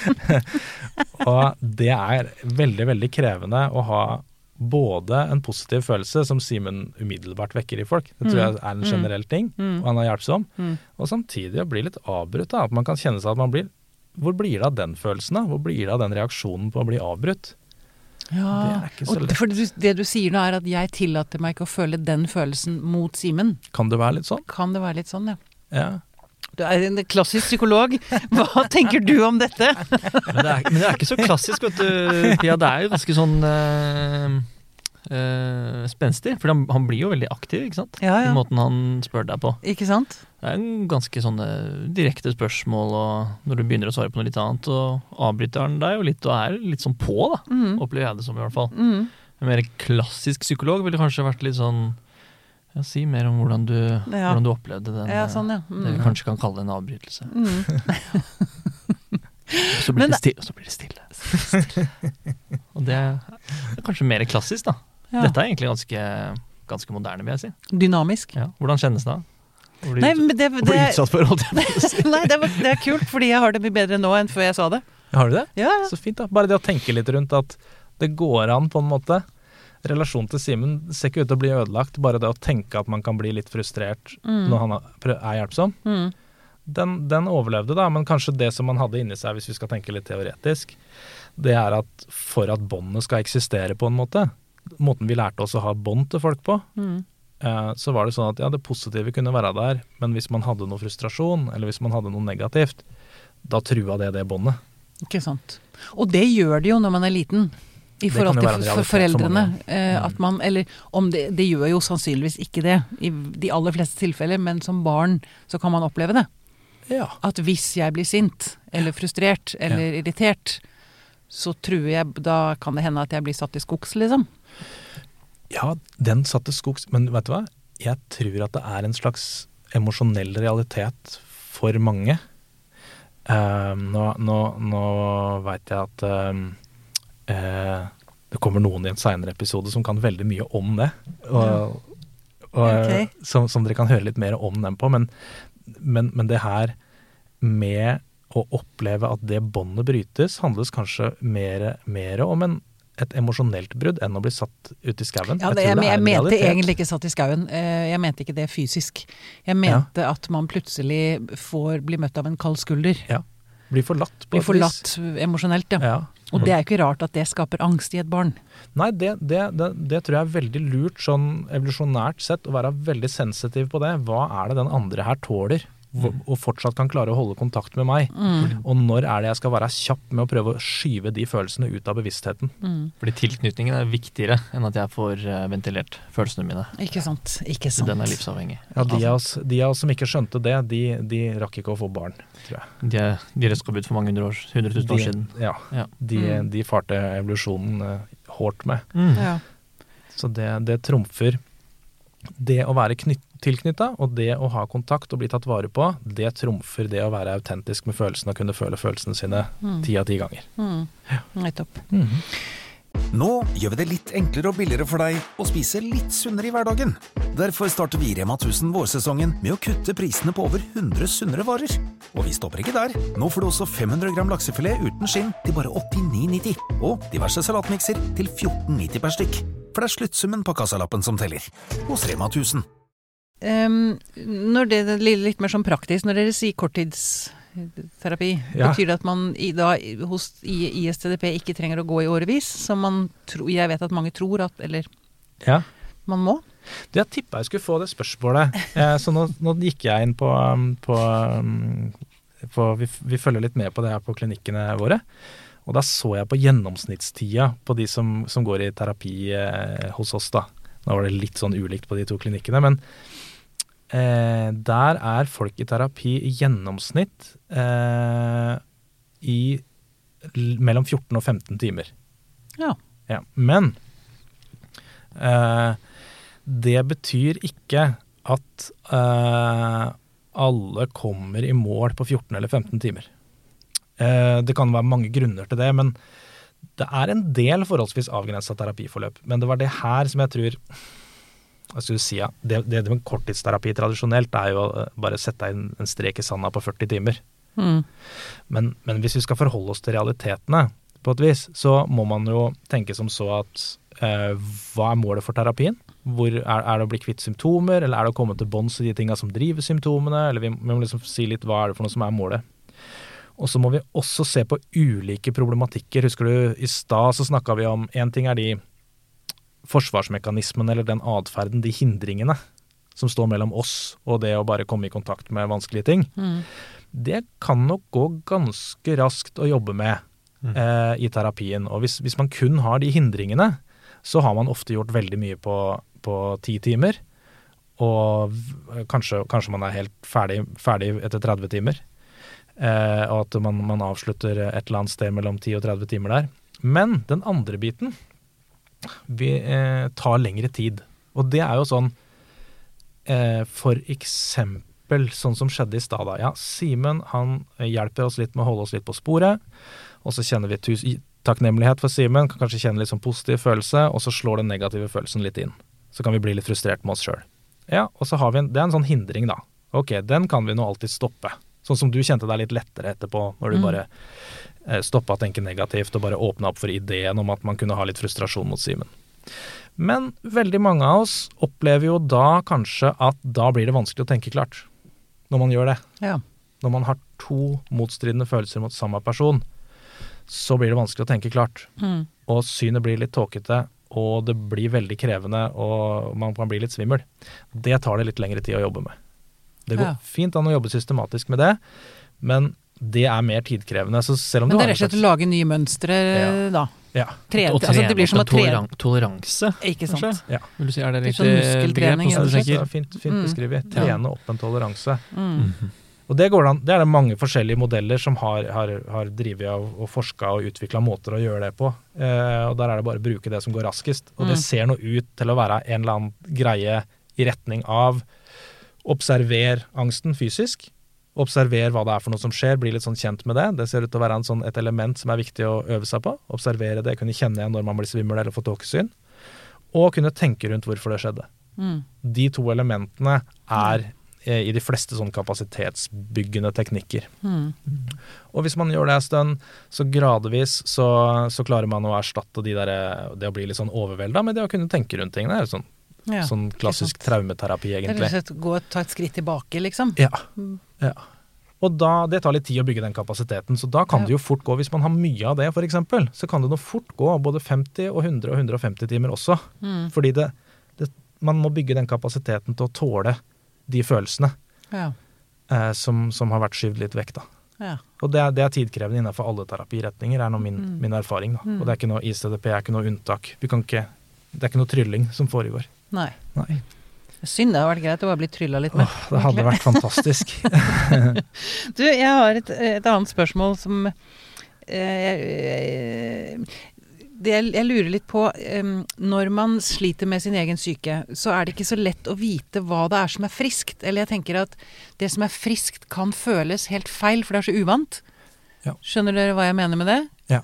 Og det er veldig, veldig krevende å ha både en positiv følelse som Simen umiddelbart vekker i folk, det tror jeg er en generell ting, og han er hjelpsom, og samtidig å bli litt avbrutt da, at man kan kjenne seg at man blir. Hvor blir det av den følelsen da? Hvor blir det av den reaksjonen på å bli avbrutt? Ja, det er ikke så lett. For det du sier nå er at jeg tillater meg ikke å føle den følelsen mot Simen. Kan det være litt sånn? Kan det være litt sånn, ja. Ja. Du er en klassisk psykolog. Hva tenker du om dette? Men det er ikke så klassisk, vet du, Pia. Det er jo ganske sånn spenstig, for han blir jo veldig aktiv, ikke sant? Ja, ja. I måten han spør deg på. Ikke sant? Det er en ganske sånne direkte spørsmål, og når du begynner å svare på noe litt annet, og avbryter han deg jo litt, og er litt sånn på da, opplever jeg det som i hvert fall. En mer klassisk psykolog ville kanskje vært litt sånn, ja, si mer om hvordan du opplevde den, ja, sånn, ja. det vi kanskje kan kalle en avbrytelse. Og så blir det stille. Og det er kanskje mer klassisk da. Ja. Dette er egentlig ganske moderne, vil jeg si. Dynamisk. Ja. Hvordan kjennes det da? Nei, men det utsatt for alt jeg må si. Nei, det er kult, fordi jeg har det mye bedre nå enn før jeg sa det. Har du det? Ja. Så fint da. Bare det å tenke litt rundt at det går an på en måte. Relasjonen til Simen ser ikke ut til å bli ødelagt. Bare det å tenke at man kan bli litt frustrert når han er hjelpsom. Den overlevde da, men kanskje det som man hadde inni seg, hvis vi skal tenke litt teoretisk, det er at for at båndet skal eksistere på en måte, måten vi lærte oss å ha bånd til folk på, så var det sånn at ja, det positive kunne være der, men hvis man hadde noe frustrasjon, eller hvis man hadde noe negativt, da trua det båndet. Ikke sant. Og det gjør det jo når man er liten, i forhold til foreldrene. At man, eller om det gjør jo sannsynligvis ikke det, i de aller fleste tilfeller, men som barn så kan man oppleve det. Ja. At hvis jeg blir sint, eller frustrert, eller irritert, så tror jeg, da kan det hende at jeg blir satt i skogs, liksom. Ja, den satt i skogs, men vet du hva? Jeg tror at det er en slags emosjonell realitet for mange. Nå vet jeg at det kommer noen i en senere episode som kan veldig mye om det, Okay. Som dere kan høre litt mer om dem på, men det her med å oppleve at det båndet brytes, handles kanskje mer om et emosjonelt brudd enn å bli satt ut i skauen. Ja, jeg mente egentlig ikke satt i skauen. Jeg mente ikke det fysisk. Jeg mente at man plutselig blir møtt av en kald skulder. Ja. Blir forlatt på Blir et vis. forlatt emosjonelt, ja. Ja. Og det er jo ikke rart at det skaper angst i et barn. Nei, det tror jeg er veldig lurt sånn evolusjonært sett, å være veldig sensitiv på det. Hva er det den andre her tåler? Og fortsatt kan klare å holde kontakt med meg. Og når er det jeg skal være kjapp med å prøve å skyve de følelsene ut av bevisstheten? Fordi tilknytningen er viktigere enn at jeg får ventilert følelsene mine. Ikke sant, ikke sant. Den er livsavhengig. Ja, de av oss som ikke skjønte det, de rakk ikke å få barn, tror jeg. De rødskap ut for mange 100 000 år siden. Ja, de farte evolusjonen hårdt med. Ja. Så det trumfer det å være tilknyttet, og det å ha kontakt og bli tatt vare på, det trumfer det å være autentisk med følelsene og kunne føle følelsene sine 10 av 10 ganger. Nettopp. Nå gjør vi det litt enklere og billigere for deg å spise litt sunnere i hverdagen. Derfor starter vi i Rema 1000 vårsesongen med å kutte prisene på over 100 sunnere varer. Og vi stopper ikke der. Nå får du også 500 gram laksefilet uten skinn til bare 89,90. Og diverse salatmikser til 14,90 per stykk. For det er sluttsummen på kassalappen som teller. Hos Rema 1000. Når det er litt mer sånn praktisk, når dere sier korttidsterapi, betyr det at man hos ISTDP ikke trenger å gå i årevis, som jeg vet at mange tror at, eller man må? Jeg tippet jeg skulle få det spørsmålet, så nå gikk jeg inn på vi følger litt med på det her på klinikkene våre, og da så jeg på gjennomsnittstida på de som går i terapi hos oss da. Da var det litt sånn ulikt på de 2 klinikkene, men der er folk i terapi i gjennomsnitt i mellom 14 og 15 timer. Ja. Men det betyr ikke at alle kommer i mål på 14 eller 15 timer. Det kan være mange grunner til det, men det er en del forholdsvis avgrenset terapiforløp. Men det var det her som jeg tror, hva skal du si, det med korttidsterapi tradisjonelt er jo å bare sette en strek i sanda på 40 timer. Men hvis vi skal forholde oss til realitetene på et vis, så må man jo tenke som så at hva er målet for terapien? Er det å bli kvitt symptomer, eller er det å komme til bunns i de tingene som driver symptomene, eller vi må liksom si litt hva er det for noe som er målet. Og så må vi også se på ulike problematikker. Husker du, i stad så snakket vi om, en ting er de forsvarsmekanismene, eller den adferden, de hindringene som står mellom oss og det å bare komme i kontakt med vanskelige ting. Det kan nok gå ganske raskt å jobbe med i terapien. Og hvis man kun har de hindringene, så har man ofte gjort veldig mye på 10 timer, og kanskje man er helt ferdig etter 30 timer. Og at man avslutter et eller annet sted mellom 10 og 30 timer der. Men den andre biten tar lengre tid. Og det er jo sånn, for eksempel sånn som skjedde i stad. Ja, Simen, han hjelper oss litt med å holde oss litt på sporet, og så kjenner vi takknemlighet for Simen, kan kanskje kjenne litt sånn positiv følelse, og så slår den negative følelsen litt inn. Så kan vi bli litt frustrert med oss selv. Ja, og så har vi det er en sånn hindring da. Ok, den kan vi nå alltid stoppe. Sånn som du kjente deg litt lettere etterpå, når du bare stoppet å tenke negativt og bare åpnet opp for ideen om at man kunne ha litt frustrasjon mot Simen. Men veldig mange av oss opplever jo da kanskje at da blir det vanskelig å tenke klart, når man gjør det. Ja. Når man har 2 motstridende følelser mot samme person, så blir det vanskelig å tenke klart. Og synet blir litt tåkete, og det blir veldig krevende, og man kan bli litt svimmel. Det tar det litt lengre tid å jobbe med. Det går fint an å jobbe systematisk med det, men det er mer tidkrevende. Så selv om men det er rett og slett å lage nye mønstre da? Ja. Og trene det blir som å toleranse. Ikke sant? Ja. Vil du si, er det litt muskeltrening? Det er fint beskrevet. Trene opp en toleranse. Og det er det mange forskjellige modeller som har drivet og forsket og utviklet måter å gjøre det på. Og der er det bare å bruke det som går raskest. Og det ser nå ut til å være en eller annen greie i retning av observer angsten fysisk, observer hva det er for noe som skjer, bli litt sånn kjent med det. Det ser ut til å være et element som er viktig å øve seg på. Observere det, kunne kjenne igjen når man blir svimmel eller får tåkesyn, og kunne tenke rundt hvorfor det skjedde. De 2 elementene er i de fleste sånn kapasitetsbyggende teknikker. Og hvis man gjør det en stund, så gradvis så klarer man å erstatte det å bli litt sånn overveldet med det å kunne tenke rundt ting. Det er sånn klassisk traumeterapi, egentlig. Det er rett og slett ta et skritt tilbake, liksom. Ja. Og det tar litt tid å bygge den kapasiteten, så da kan det jo fort gå, hvis man har mye av det for eksempel, så kan det nå fort gå både 50 og 100 og 150 timer også. Fordi man må bygge den kapasiteten til å tåle de følelsene som har vært skyvd litt vekk da. Ja. Og det er tidkrevende innenfor alle terapiretninger, er nå min erfaring da. Og det er ikke noe ICDP, er ikke noe unntak. Det er ikke noe trylling som foregår. Nei. Synd, det har vært greit å bare bli tryllet litt med. Det hadde vært fantastisk. Du, jeg har et annet spørsmål som jeg lurer litt på. Når man sliter med sin egen syke, så er det ikke så lett å vite hva det er som er friskt. Eller jeg tenker at det som er friskt kan føles helt feil, for det er så uvant. Ja. Skjønner dere hva jeg mener med det? Ja.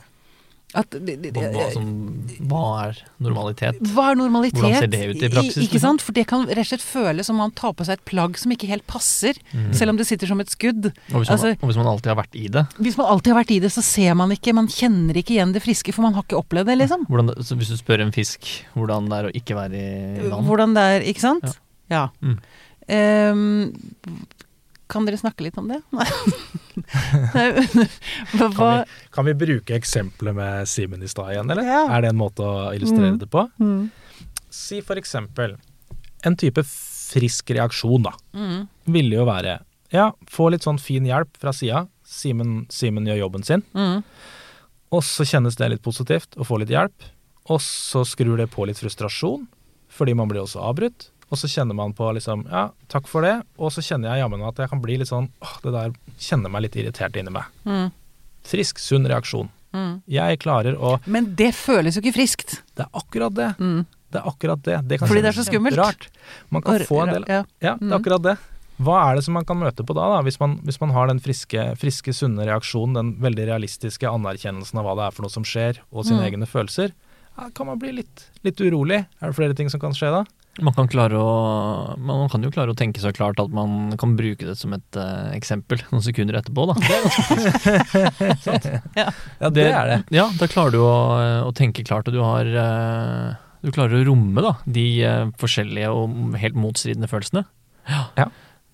Hva er normalitet? Hva er normalitet? Hvordan ser det ut i praksis? Ikke sant? For det kan rett og slett føles som man tar på seg et plagg som ikke helt passer, selv om det sitter som et skudd. Og hvis man alltid har vært i det? Hvis man alltid har vært i det, så ser man ikke, man kjenner ikke igjen det friske, for man har ikke opplevd det, liksom. Så hvis du spør en fisk hvordan det er å ikke være i vann? Hvordan det er, ikke sant? Ja. Kan dere snakke litt om det? Kan vi bruke eksempler med Simen i stad igjen, eller? Ja. Er det en måte å illustrere det på? Si for eksempel en type frisk reaksjon da. Ville jo være, få litt sånn fin hjelp fra siden. Simen gjør jobben sin. Og så kjennes det litt positivt å få litt hjelp. Og så skrur det på litt frustrasjon, fordi man blir også avbrutt. Og så kjenner man på liksom, takk for det, og så kjenner jeg jammen at jeg kan bli litt sånn, det der kjenner meg litt irritert inni meg. Frisk, sunn reaksjon. Jeg klarer å... Men det føles jo ikke friskt. Det er akkurat det. Det er akkurat det. Det kan fordi det er så skummelt. Rart. Man kan få en del... Ja, det er akkurat det. Hva er det som man kan møte på da? Hvis man har den friske, sunne reaksjonen, den veldig realistiske anerkjennelsen av hva det er for noe som skjer, og sine egne følelser, kan man bli litt urolig. Er det flere ting som kan skje da? Man kan jo klare å tenke så klart at man kan bruke det som et eksempel noen sekunder etterpå da. Det er ganske friskt. Ja, det er det. Ja, da klarer du å tenke klart, og du klarer å romme da, de forskjellige og helt motstridende følelsene. Ja.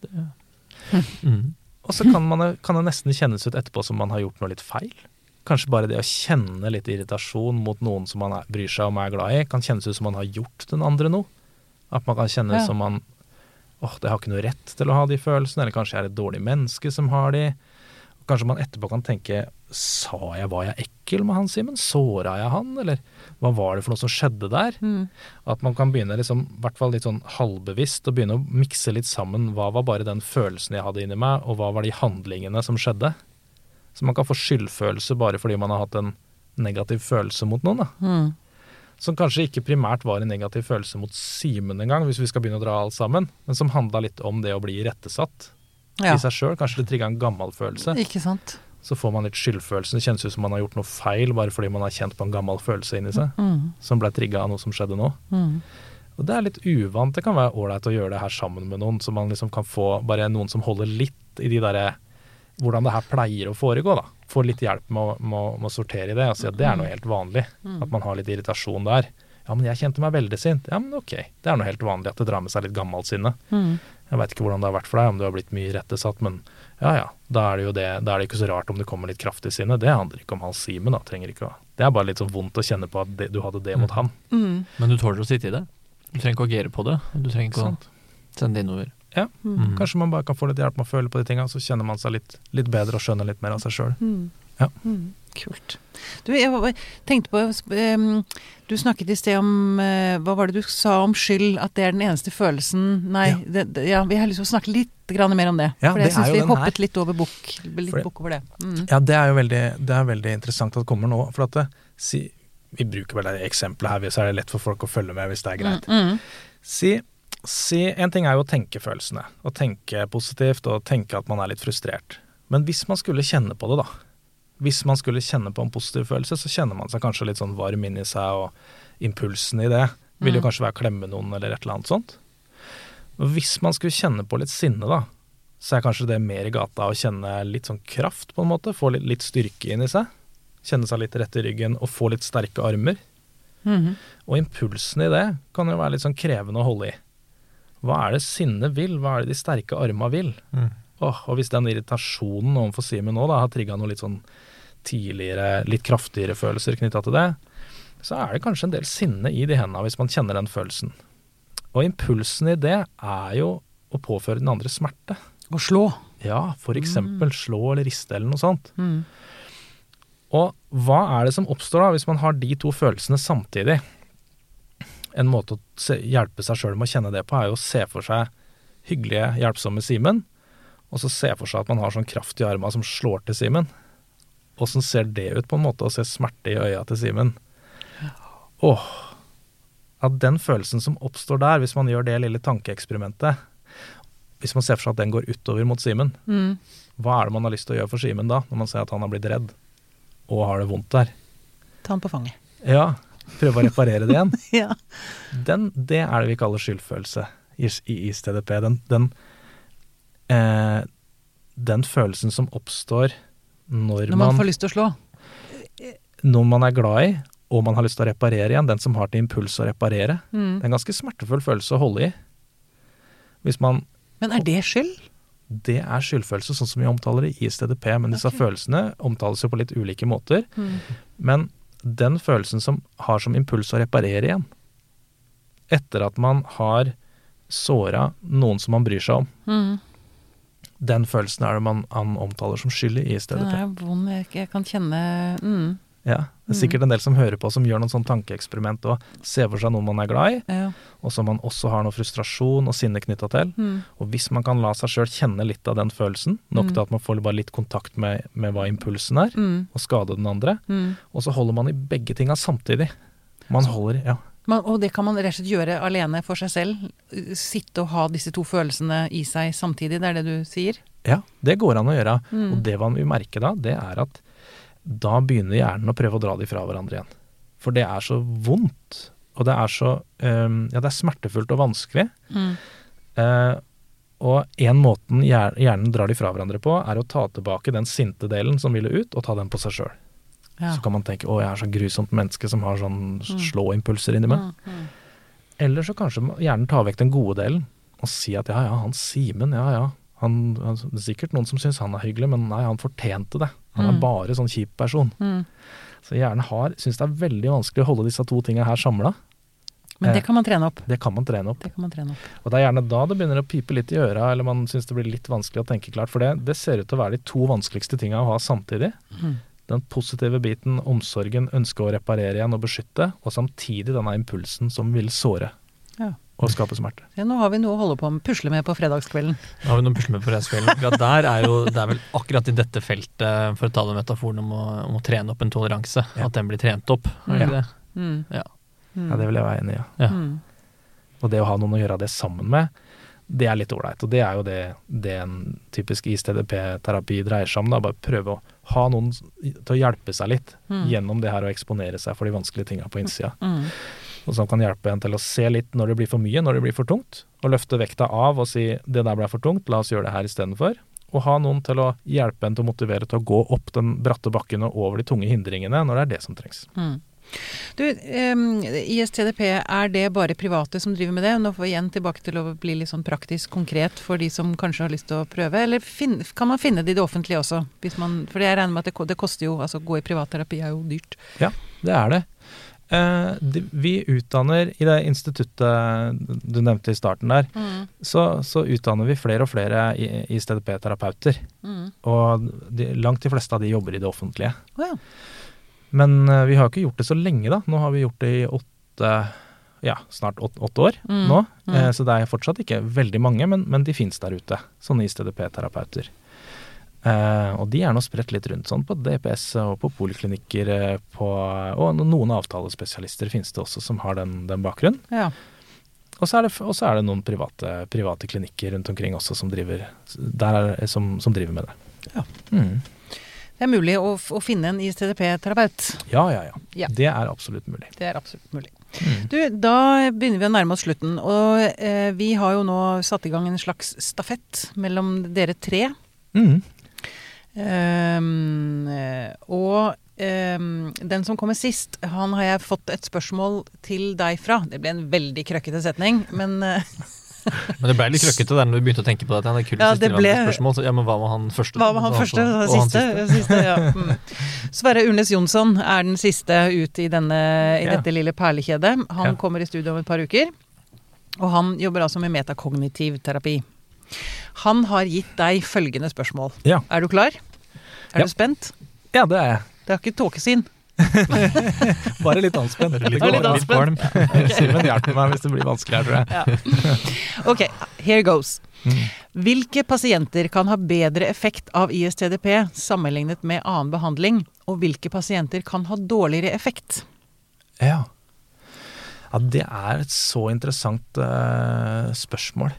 Og så kan det nesten kjennes ut etterpå som man har gjort noe litt feil. Kanskje bare det å kjenne litt irritasjon mot noen som man bryr seg om og er glad i, kan kjennes ut som man har gjort den andre noe. At man kan kjenne som man, jeg har ikke noe rett til å ha de følelsene, eller kanskje jeg er et dårlig menneske som har de. Kanskje man etterpå kan tenke, var jeg ekkel med han, Simen? Såret jeg han? Eller hva var det for noe som skjedde der? At man kan begynne liksom, i hvert fall litt sånn halvbevisst, og begynne å mikse litt sammen, hva var bare den følelsen jeg hadde inni meg, og hva var de handlingene som skjedde? Så man kan få skyldfølelse bare fordi man har hatt en negativ følelse mot noen da. Som kanskje ikke primært var en negativ følelse mot Simen en gang, hvis vi skal begynne å dra alt sammen, men som handlet litt om det å bli rettesatt i seg selv. Kanskje det trigget en gammel følelse. Ikke sant? Så får man litt skyldfølelse. Det kjennes ut som man har gjort noe feil, bare fordi man har kjent på en gammel følelse inni seg, som ble trigget av noe som skjedde nå. Og det er litt uvant. Det kan være ålreit å gjøre det her sammen med noen, så man liksom kan få bare noen som holder litt i de der, hvordan det her pleier å foregå da. Få litt hjelp med å sortere i det, og si at det er noe helt vanlig, at man har litt irritasjon der. Ja, men jeg kjente meg veldig sint. Ja, men ok, det er noe helt vanlig at det drar med seg litt gammelt sinne. Jeg vet ikke hvordan det har vært for deg, om du har blitt mye rettesatt, men da er det ikke så rart om det kommer litt kraftig sinne. Det handler ikke om Hans Simen da, det er bare litt så vondt å kjenne på at du hadde det mot han. Men du tåler å sitte i det? Du trenger ikke å agere på det, du trenger ikke å sende det innover. Ja, kanskje man bare kan få litt hjelp med å føle på de tingene, så kjenner man seg litt bedre og skjønner litt mer av seg selv. Ja. Kult. Du, jeg tenkte på, du snakket i sted om, hva var det du sa om skyld, at det er den eneste følelsen, vi har lyst til å snakke litt mer om det, for jeg synes vi hoppet litt over bukk over det. Ja, det er jo veldig interessant at det kommer nå, for at vi bruker vel det eksempelet her, så er det lett for folk å følge med hvis det er greit. Si, en ting er jo å tenke følelsene, å tenke positivt og tenke at man er litt frustrert. Men hvis man skulle kjenne på det da, hvis man skulle kjenne på en positiv følelse, så kjenner man seg kanskje litt sånn varm inni seg, og impulsen i det vil jo kanskje være å klemme noen eller et eller annet sånt. Og hvis man skulle kjenne på litt sinne da, så er kanskje det mer i gata å kjenne litt sånn kraft på en måte, få litt styrke inn i seg, kjenne seg litt rett i ryggen og få litt sterke armer. Og impulsen i det kan jo være litt sånn krevende å holde i. Hva er det sinne vil? Hva er det de sterke armene vil? Og hvis den irritasjonen overfor Simen nå da, har trigget noe litt sånn tidligere, litt kraftigere følelser knyttet til det, så det kanskje en del sinne i de hendene hvis man kjenner den følelsen. Og impulsen i det jo å påføre den andre smerte. Å slå. Ja, for eksempel slå eller riste eller noe sånt. Og hva det som oppstår da, hvis man har de to følelsene samtidig? En måte å hjelpe seg selv med å kjenne det på jo å se for seg hyggelige, hjelpsomme Simen, og så se for seg at man har sånn kraft i armen som slår til Simen. Hvordan ser det ut på en måte å se smerte i øya til Simen? At den følelsen som oppstår der, hvis man gjør det lille tankeeksperimentet, hvis man ser for seg at den går utover mot Simen, hva det man har lyst til å gjøre for Simen da, når man ser at han har blitt redd og har det vondt der? Ta han på fanget. Ja, prøve å reparere det igjen. Ja. Det det vi kaller skyldfølelse i ISTDP. Den følelsen som oppstår når man får lyst til å slå. Når man glad i, og man har lyst til å reparere igjen, den som har til impuls å reparere. Det en ganske smertefull følelse å holde i. Men det skyld? Det skyldfølelse, sånn som vi omtaler det i ISTDP, men disse følelsene omtales jo på litt ulike måter. Men den følelsen som har som impuls å reparere igjen, etter at man har såret noen som man bryr seg om, den følelsen det man omtaler som skyld i ISTDP. Det vond, jeg kan kjenne... Ja, det sikkert en del som hører på som gjør noen sånn tankeeksperiment og ser for seg noen man glad i, og som man også har noe frustrasjon og sinne knyttet til. Og hvis man kan la seg selv kjenne litt av den følelsen, nok til at man får bare litt kontakt med hva impulsen og skade den andre, og så holder man i begge tingene samtidig. Og det kan man rett og slett gjøre alene for seg selv? Sitte og ha disse to følelsene i seg samtidig, det det du sier? Ja, det går an å gjøre. Og det man vil merke da, det at da begynner hjernen å prøve å dra de fra hverandre igjen. For det så vondt, og det så det smertefullt og vanskelig. Og en måten hjernen drar de fra hverandre på, å ta tilbake den sinte delen som ville ut, og ta den på seg selv. Ja. Så kan man tenke, jeg så grusomt menneske som har sånn slå-impulser inni meg. Eller så kanskje hjernen tar vekk den gode delen, og sier at han Simen, det sikkert noen som synes han hyggelig, men nei, han fortjente det. Han bare sånn kjip person. Så hjernen synes det veldig vanskelig å holde disse to tingene her samlet. Men det kan man trene opp. Det kan man trene opp. Og det gjerne da det begynner å pipe litt i øra, eller man synes det blir litt vanskelig å tenke klart, for det ser ut til å være de to vanskeligste tingene å ha samtidig. Den positive biten, omsorgen, ønske å reparere igjen og beskytte, og samtidig denne impulsen som vil såre. Og skape smerte. Ja, nå har vi noe å holde på med, pusle med på fredagskvelden. Nå har vi noe å pusle med på fredagskvelden. Akkurat der det vel akkurat i dette feltet, for å ta den metaforen om å trene opp en toleranse, at den blir trent opp. Ikke det? Ja, det vil jeg være enig i. Ja. Og det å ha noen å gjøre det sammen med, det litt ordentlig. Og det jo det en typisk ISTDP-terapi dreier seg om. Da. Bare prøve å ha noen til å hjelpe seg litt gjennom det her å eksponere seg for de vanskelige tingene på innsida. Og som kan hjelpe en til å se litt når det blir for mye, når det blir for tungt, og løfte vekta av og si det der ble for tungt, la oss gjøre det her i stedet for. Og ha noen til å hjelpe en til å motivere til å gå opp den bratte bakken og over de tunge hindringene når det det som trengs. Du, ISTDP, det bare private som driver med det? Nå får vi igjen tilbake til å bli litt sånn praktisk konkret for de som kanskje har lyst til å prøve, eller kan man finne det i det offentlige også? For jeg regner med at det koster jo, altså gå i privatterapi jo dyrt. Ja, det det. Vi utdanner i det instituttet du nevnte i starten der, så utdanner vi flere og flere ISTDP-terapeuter, og langt de fleste av de jobber i det offentlige. Men vi har ikke gjort det så lenge da, nå har vi gjort det i snart 8 år nå, så det fortsatt ikke veldig mange, men de finnes der ute, sånne ISTDP-terapeuter. Og de nå spredt litt rundt sånn på DPS og på poliklinikker og noen avtalespesialister finnes det også som har den bakgrunnen. Og så det noen private klinikker rundt omkring også som driver med det. Det mulig å finne en ISTDP-terapeut? Ja. Det absolutt mulig. Du, da begynner vi å nærme oss slutten, og vi har jo nå satt i gang en slags stafett mellom dere 3. Den som kommer sist, han har jeg fått et spørsmål til deg fra. Det ble en veldig krøkkete setning, men Men det ble litt krøkkete der når du begynte å tenke på det. Det er kult Ja, å stille det ble- ham et spørsmål. Så, ja, men hva var han første? Hva var han første? Og han Siste, ja. Sverre Urnes Jonsson er den siste ut i dette lille perlekjedet. Han kommer i studio om et par uker, og han jobber altså med metakognitiv terapi. Han har gitt deg følgende spørsmål. Ja. Er du klar? Er du spent? Ja, det er jeg. Det er ikke tåkesinn. Bare litt anspent. Litt kvalm. Simen hjelper meg hvis det blir vanskelig her, tror jeg. Ok, here goes. Hvilke pasienter kan ha bedre effekt av ISTDP sammenlignet med annen behandling, og hvilke pasienter kan ha dårligere effekt? Ja, det er et så interessant spørsmål.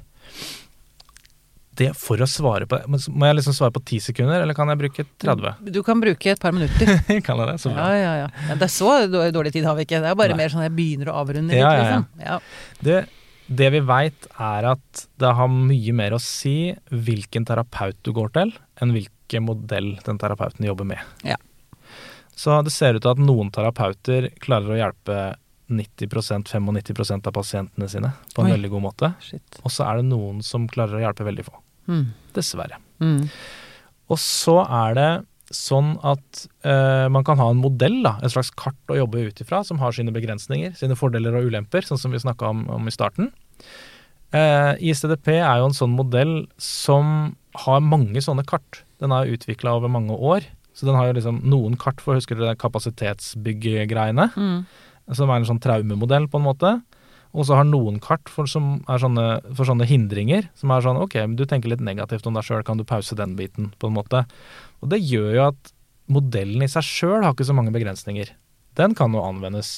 Det for å svare på det, må jeg liksom svare på 10 sekunder, eller kan jeg bruke 30? Du kan bruke et par minutter. Kan jeg det? Så bra. Ja. Det er så dårlig tid har vi ikke. Det er bare mer sånn jeg begynner å avrunde litt, liksom. Ja. Det vi vet er at det har mye mer å si hvilken terapeut du går til, enn hvilken modell den terapeuten jobber med. Ja. Så det ser ut til at noen terapeuter klarer å hjelpe 90-95% av pasientene sine på en veldig god måte. Shit. Og så er det noen som klarer å hjelpe veldig få. Dessverre. Og så er det sånn at man kan ha en modell, et slags kart å jobbe ut ifra, som har sine begrensninger, sine fordeler og ulemper, sånn som vi snakket om i starten. ISTDP er jo en sånn modell som har mange sånne kart. Den er utviklet over mange år, så den har jo liksom noen kart for, husker du det kapasitetsbygggreiene, som er en sånn traumemodell på en måte. Og så har noen kart for sånne hindringer, som er sånn, ok, du tenker litt negativt om deg selv, kan du pause den biten på en måte. Og det gjør jo at modellen i seg selv har ikke så mange begrensninger. Den kan jo anvendes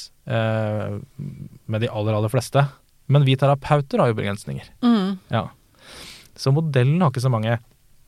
med de aller fleste. Men vi terapeuter har jo begrensninger. Ja. Så modellen har ikke så mange.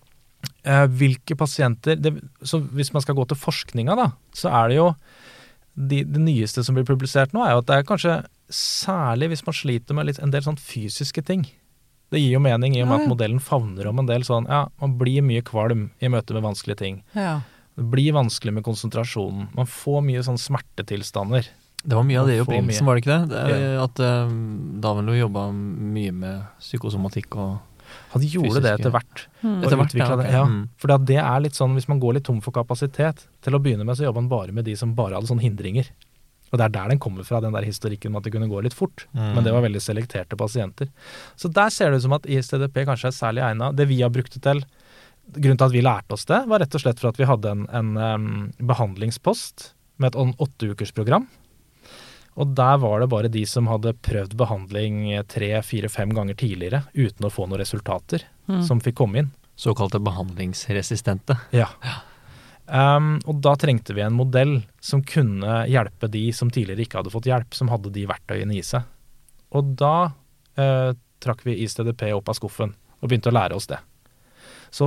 Hvilke pasienter, så hvis man skal gå til forskninga da, så er det jo det nyeste som blir publisert nå, er jo at det er kanskje særlig hvis man sliter med en del sånn fysiske ting. Det gir jo mening i og med at modellen favner om en del sånn, man blir mye kvalm i møte med vanskelige ting. Ja. Det blir vanskelig med konsentrasjonen. Man får mye sånn smertetilstander. Det var mye av det i opprinnelsen, var det ikke det? At Davelo jobbet mye med psykosomatikk og Han gjorde det etter hvert. Etter hvert, For det er litt sånn, hvis man går litt tom for kapasitet, til å begynne med så jobber man bare med de som bare hadde sånne hindringer. Og det er der den kommer fra, den der historikken med at det kunne gå litt fort. Men det var veldig selekterte pasienter. Så der ser det ut som at ISTDP kanskje er særlig egnet. Det vi har brukt det til, grunnen til at vi lærte oss det, var rett og slett for at vi hadde en behandlingspost med et 8-ukersprogram. Og der var det bare de som hadde prøvd behandling 3, 4, 5 ganger tidligere, uten å få noen resultater, som fikk komme inn. Såkalte behandlingsresistente. Ja. Og da trengte vi en modell som kunne hjelpe de som tidligere ikke hadde fått hjelp, som hadde de verktøyene i seg. Og da trakk vi ISTDP opp av skuffen og begynte å lære oss det. Så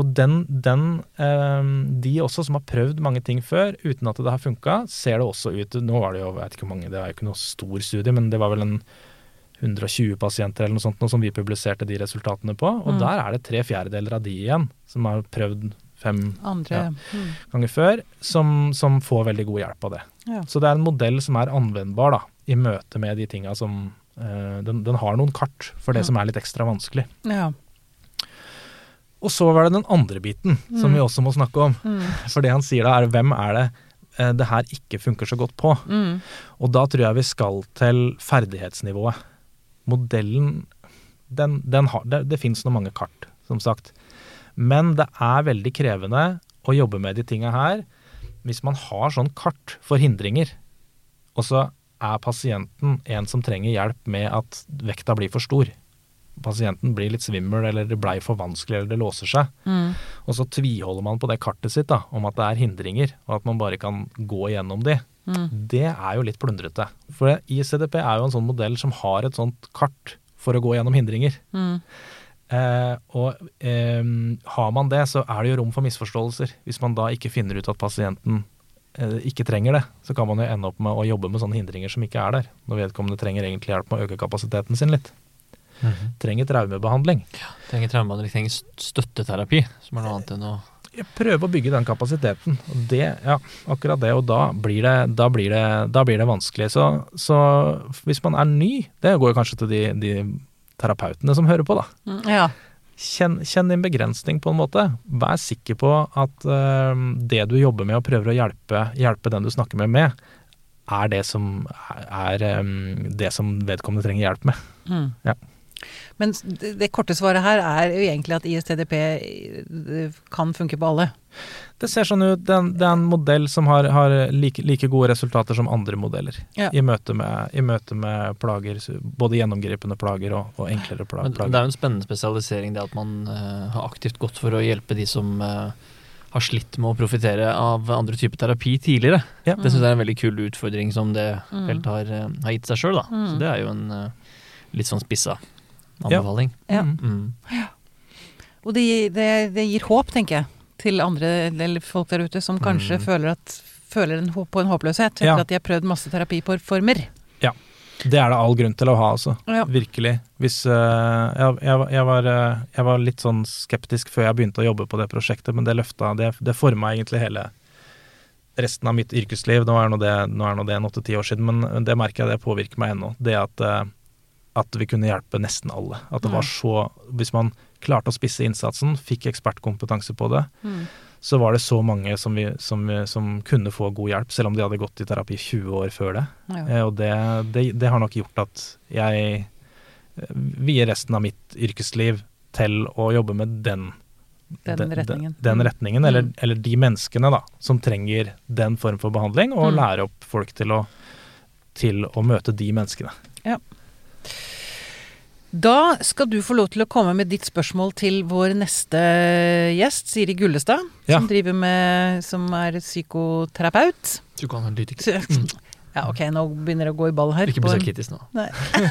de også som har prøvd mange ting før, uten at det har funket, ser det også ut. Nå var det jo, jeg vet ikke hvor mange, det er jo ikke noe stor studie, men det var vel 120 pasienter eller noe sånt, noe som vi publiserte de resultatene på. Og der er det 3/4 av de igjen, som har prøvd 5 ganger før, som får veldig god hjelp av det. Ja. Så det er en modell som er anvendbar da, i møte med de tingene som, den har noen kart for det som er litt ekstra vanskelig. Ja. Og så var det den andre biten, som vi også må snakke om. For det han sier da er, hvem er det her ikke funker så godt på? Og da tror jeg vi skal til ferdighetsnivået. Modellen, det finnes noen mange kart, som sagt. Men det er veldig krevende å jobbe med de tingene her, hvis man har sånn kart for hindringer, og så er pasienten en som trenger hjelp med at vekta blir for stor. Pasienten blir litt svimmel, eller det ble for vanskelig, eller det låser seg. Og så tviholder man på det kartet sitt da, om at det er hindringer, og at man bare kan gå gjennom de. Det er jo litt plundrete. For ISTDP er jo en sånn modell som har et sånt kart for å gå gjennom hindringer. Har man det, så er det jo rom for misforståelser. Hvis man da ikke finner ut at pasienten ikke trenger det, så kan man jo ende opp med å jobbe med sånne hindringer som ikke er der, når vedkommende trenger egentlig hjelp med å øke kapasiteten sin litt. Trenger traumebehandling. Trenger traumebehandling, trenger støtteterapi, som er noe annet enn å prøve å bygge den kapasiteten. Og det, akkurat det, og da blir det vanskelig. Så hvis man er ny, det går jo kanskje til de terapeutene som hører på da. Ja. Kjenn din begrensning på en måte. Vær sikker på at det du jobber med og prøver å hjelpe den du snakker med, er det som vedkommende trenger hjelp med. Ja. Men det korte svaret her er jo egentlig at ISTDP kan funke på alle. Det ser sånn ut, det er en modell som har like gode resultater som andre modeller. Ja. I møte med plager, både gjennomgripende plager og enklere plager. Men det er jo en spennende spesialisering det at man har aktivt gått for å hjelpe de som har slitt med å profitere av andre typer terapi tidligere. Ja. Det synes jeg er en veldig kul utfordring som det helt har gitt seg selv da. Så det er jo en litt sånn spissa anbefaling. Ja. Ja. Og det gir håp, tenker jeg, til andre eller folk der ute som kanskje føler på en håpløshet etter at de har prøvd masse terapiformer. Ja, det er det all grunn til å ha, altså. Ja. Virkelig. Hvis, jeg var litt sånn skeptisk før jeg begynte å jobbe på det prosjektet, men det formet egentlig hele resten av mitt yrkesliv. Nå er det en 8-10 år siden, men det merker jeg det påvirker meg ennå. Det at vi kunne hjelpe nesten alle. At det var så, hvis man klarte å spisse innsatsen, fikk ekspertkompetanse på det, så var det så mange som kunne få god hjelp, selv om de hadde gått i terapi 20 år før det. Ja. Og det har nok gjort at jeg vier resten av mitt yrkesliv til å jobbe med den retningen, eller de menneskene da, som trenger den form for behandling, og lære opp folk til å møte de menneskene. Ja. Da skal du få lov til å komme med ditt spørsmål til vår neste gjest, Siri Gullestad, som er psykoterapeut. Psykoanalytiker. Ja, ok, nå begynner det å gå i ball her. Ikke bli så kritisk nå. Nei.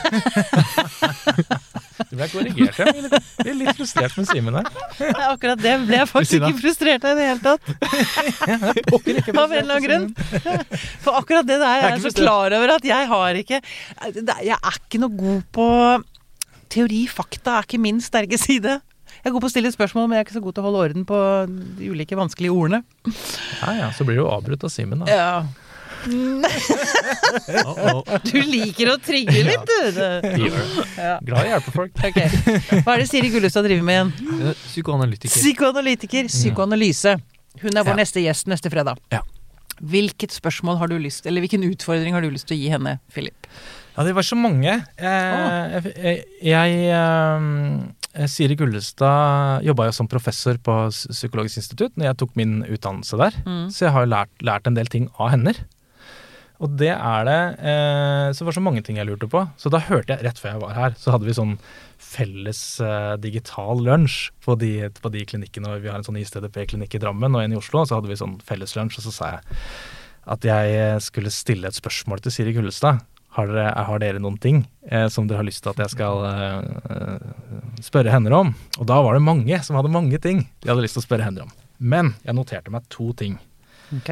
Du ble korrigert, jeg ble litt frustrert med Simen her. Ja, akkurat det ble jeg faktisk ikke frustrert av i det hele tatt. Av en eller annen grunn. For akkurat det der er jeg så klar over at jeg er ikke noe god på teori, fakta er ikke min sterke side. Jeg er god på å stille spørsmål, men jeg er ikke så god til å holde orden på de ulike vanskelige ordene. Ja, så blir det jo avbrutt av Simen da. Ja. Du liker å trigge litt, du. Glad i å hjelpe folk. Okay. Hva er det Siri Gullestad driver med igjen? Psykoanalyse. Hun er vår neste gjest neste fredag. Ja. Hvilket spørsmål har du lyst, eller hvilken utfordring har du lyst til å gi henne, Philip? Ja, det var så mange. Siri Gullestad jobbet jo som professor på Psykologisk institutt når jeg tok min utdannelse der. Så jeg har jo lært en del ting av henne. Og det så var så mange ting jeg lurte på. Så da hørte jeg, rett før jeg var her, så hadde vi sånn felles digital lunsj på de klinikkene. Vi har en sånn ISTDP-klinikk i Drammen og en i Oslo, og så hadde vi sånn felles lunsj, og så sa jeg at jeg skulle stille et spørsmål til Siri Gullestad. Har dere noen ting som dere har lyst til at jeg skal spørre henne om? Og da var det mange som hadde mange ting de hadde lyst til å spørre henne om. Men jeg noterte meg 2 ting. Ok.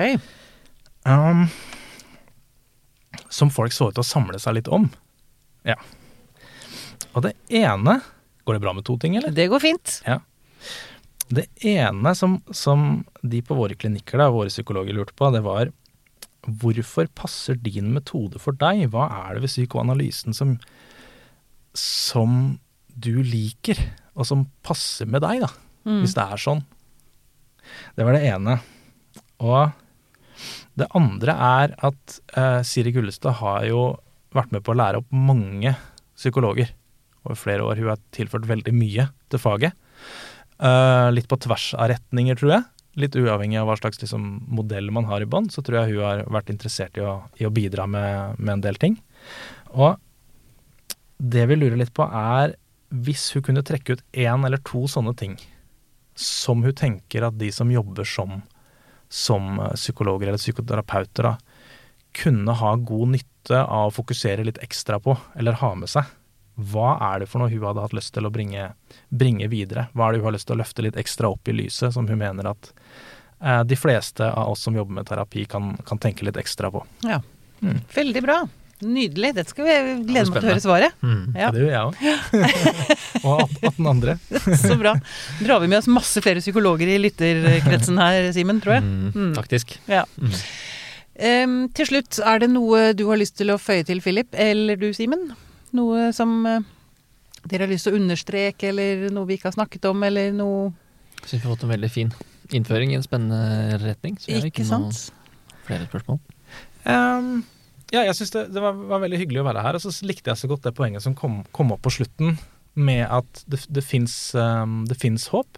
Som folk så ut til å samle seg litt om. Ja. Og det ene... Går det bra med 2 ting, eller? Det går fint. Ja. Det ene som de på våre klinikker, våre psykologer lurte på, det var: hvorfor passer din metode for deg? Hva er det ved psykoanalysen som du liker, og som passer med deg, da? Hvis det er sånn. Det var det ene. Og det andre er at Siri Gullestad har jo vært med på å lære opp mange psykologer over flere år. Hun har tilført veldig mye til faget. Litt på tvers av retninger, tror jeg. Litt uavhengig av hva slags modell man har i bånd, så tror jeg hun har vært interessert i å bidra med en del ting. Og det vi lurer litt på er, hvis hun kunne trekke ut 1 eller 2 sånne ting, som hun tenker at de som jobber som psykologer eller psykoterapeuter da, kunne ha god nytte av å fokusere litt ekstra på, eller ha med seg. Hva er det for noe hun hadde hatt lyst til å bringe videre? Hva er det hun har lyst til å løfte litt ekstra opp i lyset, som hun mener at de fleste av oss som jobber med terapi kan tenke litt ekstra på? Ja, veldig bra. Nydelig. Det skal vi glede meg til å høre svaret. Ja. Det gjør jeg også. Og 18 andre. Så bra. Drar vi med oss masse flere psykologer i lytterkretsen her, Simen, tror jeg. Faktisk. Ja. Til slutt, er det noe du har lyst til å føye til, Philip, eller du, Simen? Noe som dere har lyst til å understreke, eller noe vi ikke har snakket om, eller noe? Jeg synes vi har fått en veldig fin innføring i en spennende retning, så jeg har ikke noen flere spørsmål. Ja, jeg synes det var veldig hyggelig å være her, og så likte jeg så godt det poenget som kom opp på slutten, med at det finnes håp.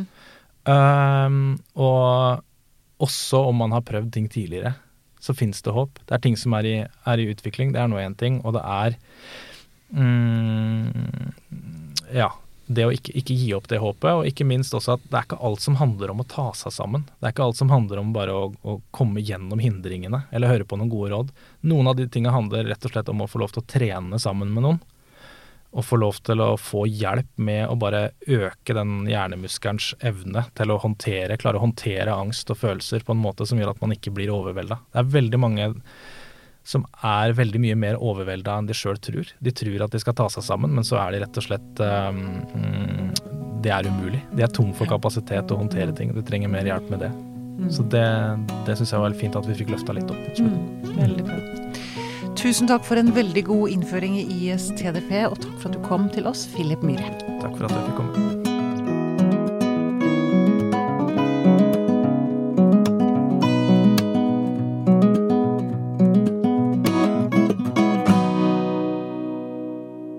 Og også om man har prøvd ting tidligere, så finnes det håp. Det ting som er i utvikling, det nå en ting, og det det å ikke gi opp det håpet, og ikke minst også at det ikke alt som handler om å ta seg sammen. Det ikke alt som handler om bare å komme gjennom hindringene, eller høre på noen gode råd. Noen av de tingene handler rett og slett om å få lov til å trene sammen med noen, og få lov til å få hjelp med å bare øke den hjernemuskelens evne til å klare å håndtere angst og følelser på en måte som gjør at man ikke blir overveldet. Det veldig mange som veldig mye mer overveldet enn de selv tror. De tror at de skal ta seg sammen, men så de rett og slett det umulig. De tom for kapasitet til å håndtere ting. De trenger mer hjelp med det. Så det synes jeg var veldig fint at vi fikk løftet litt opp. Veldig bra. Tusen takk for en veldig god innføring i IS-TDP, og takk for at du kom til oss, Philip Myhre. Takk for at jeg fikk komme.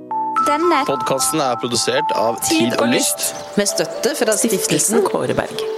Podcasten produsert av Tid og Lyst, med støtte fra Stiftelsen Kåre Berg.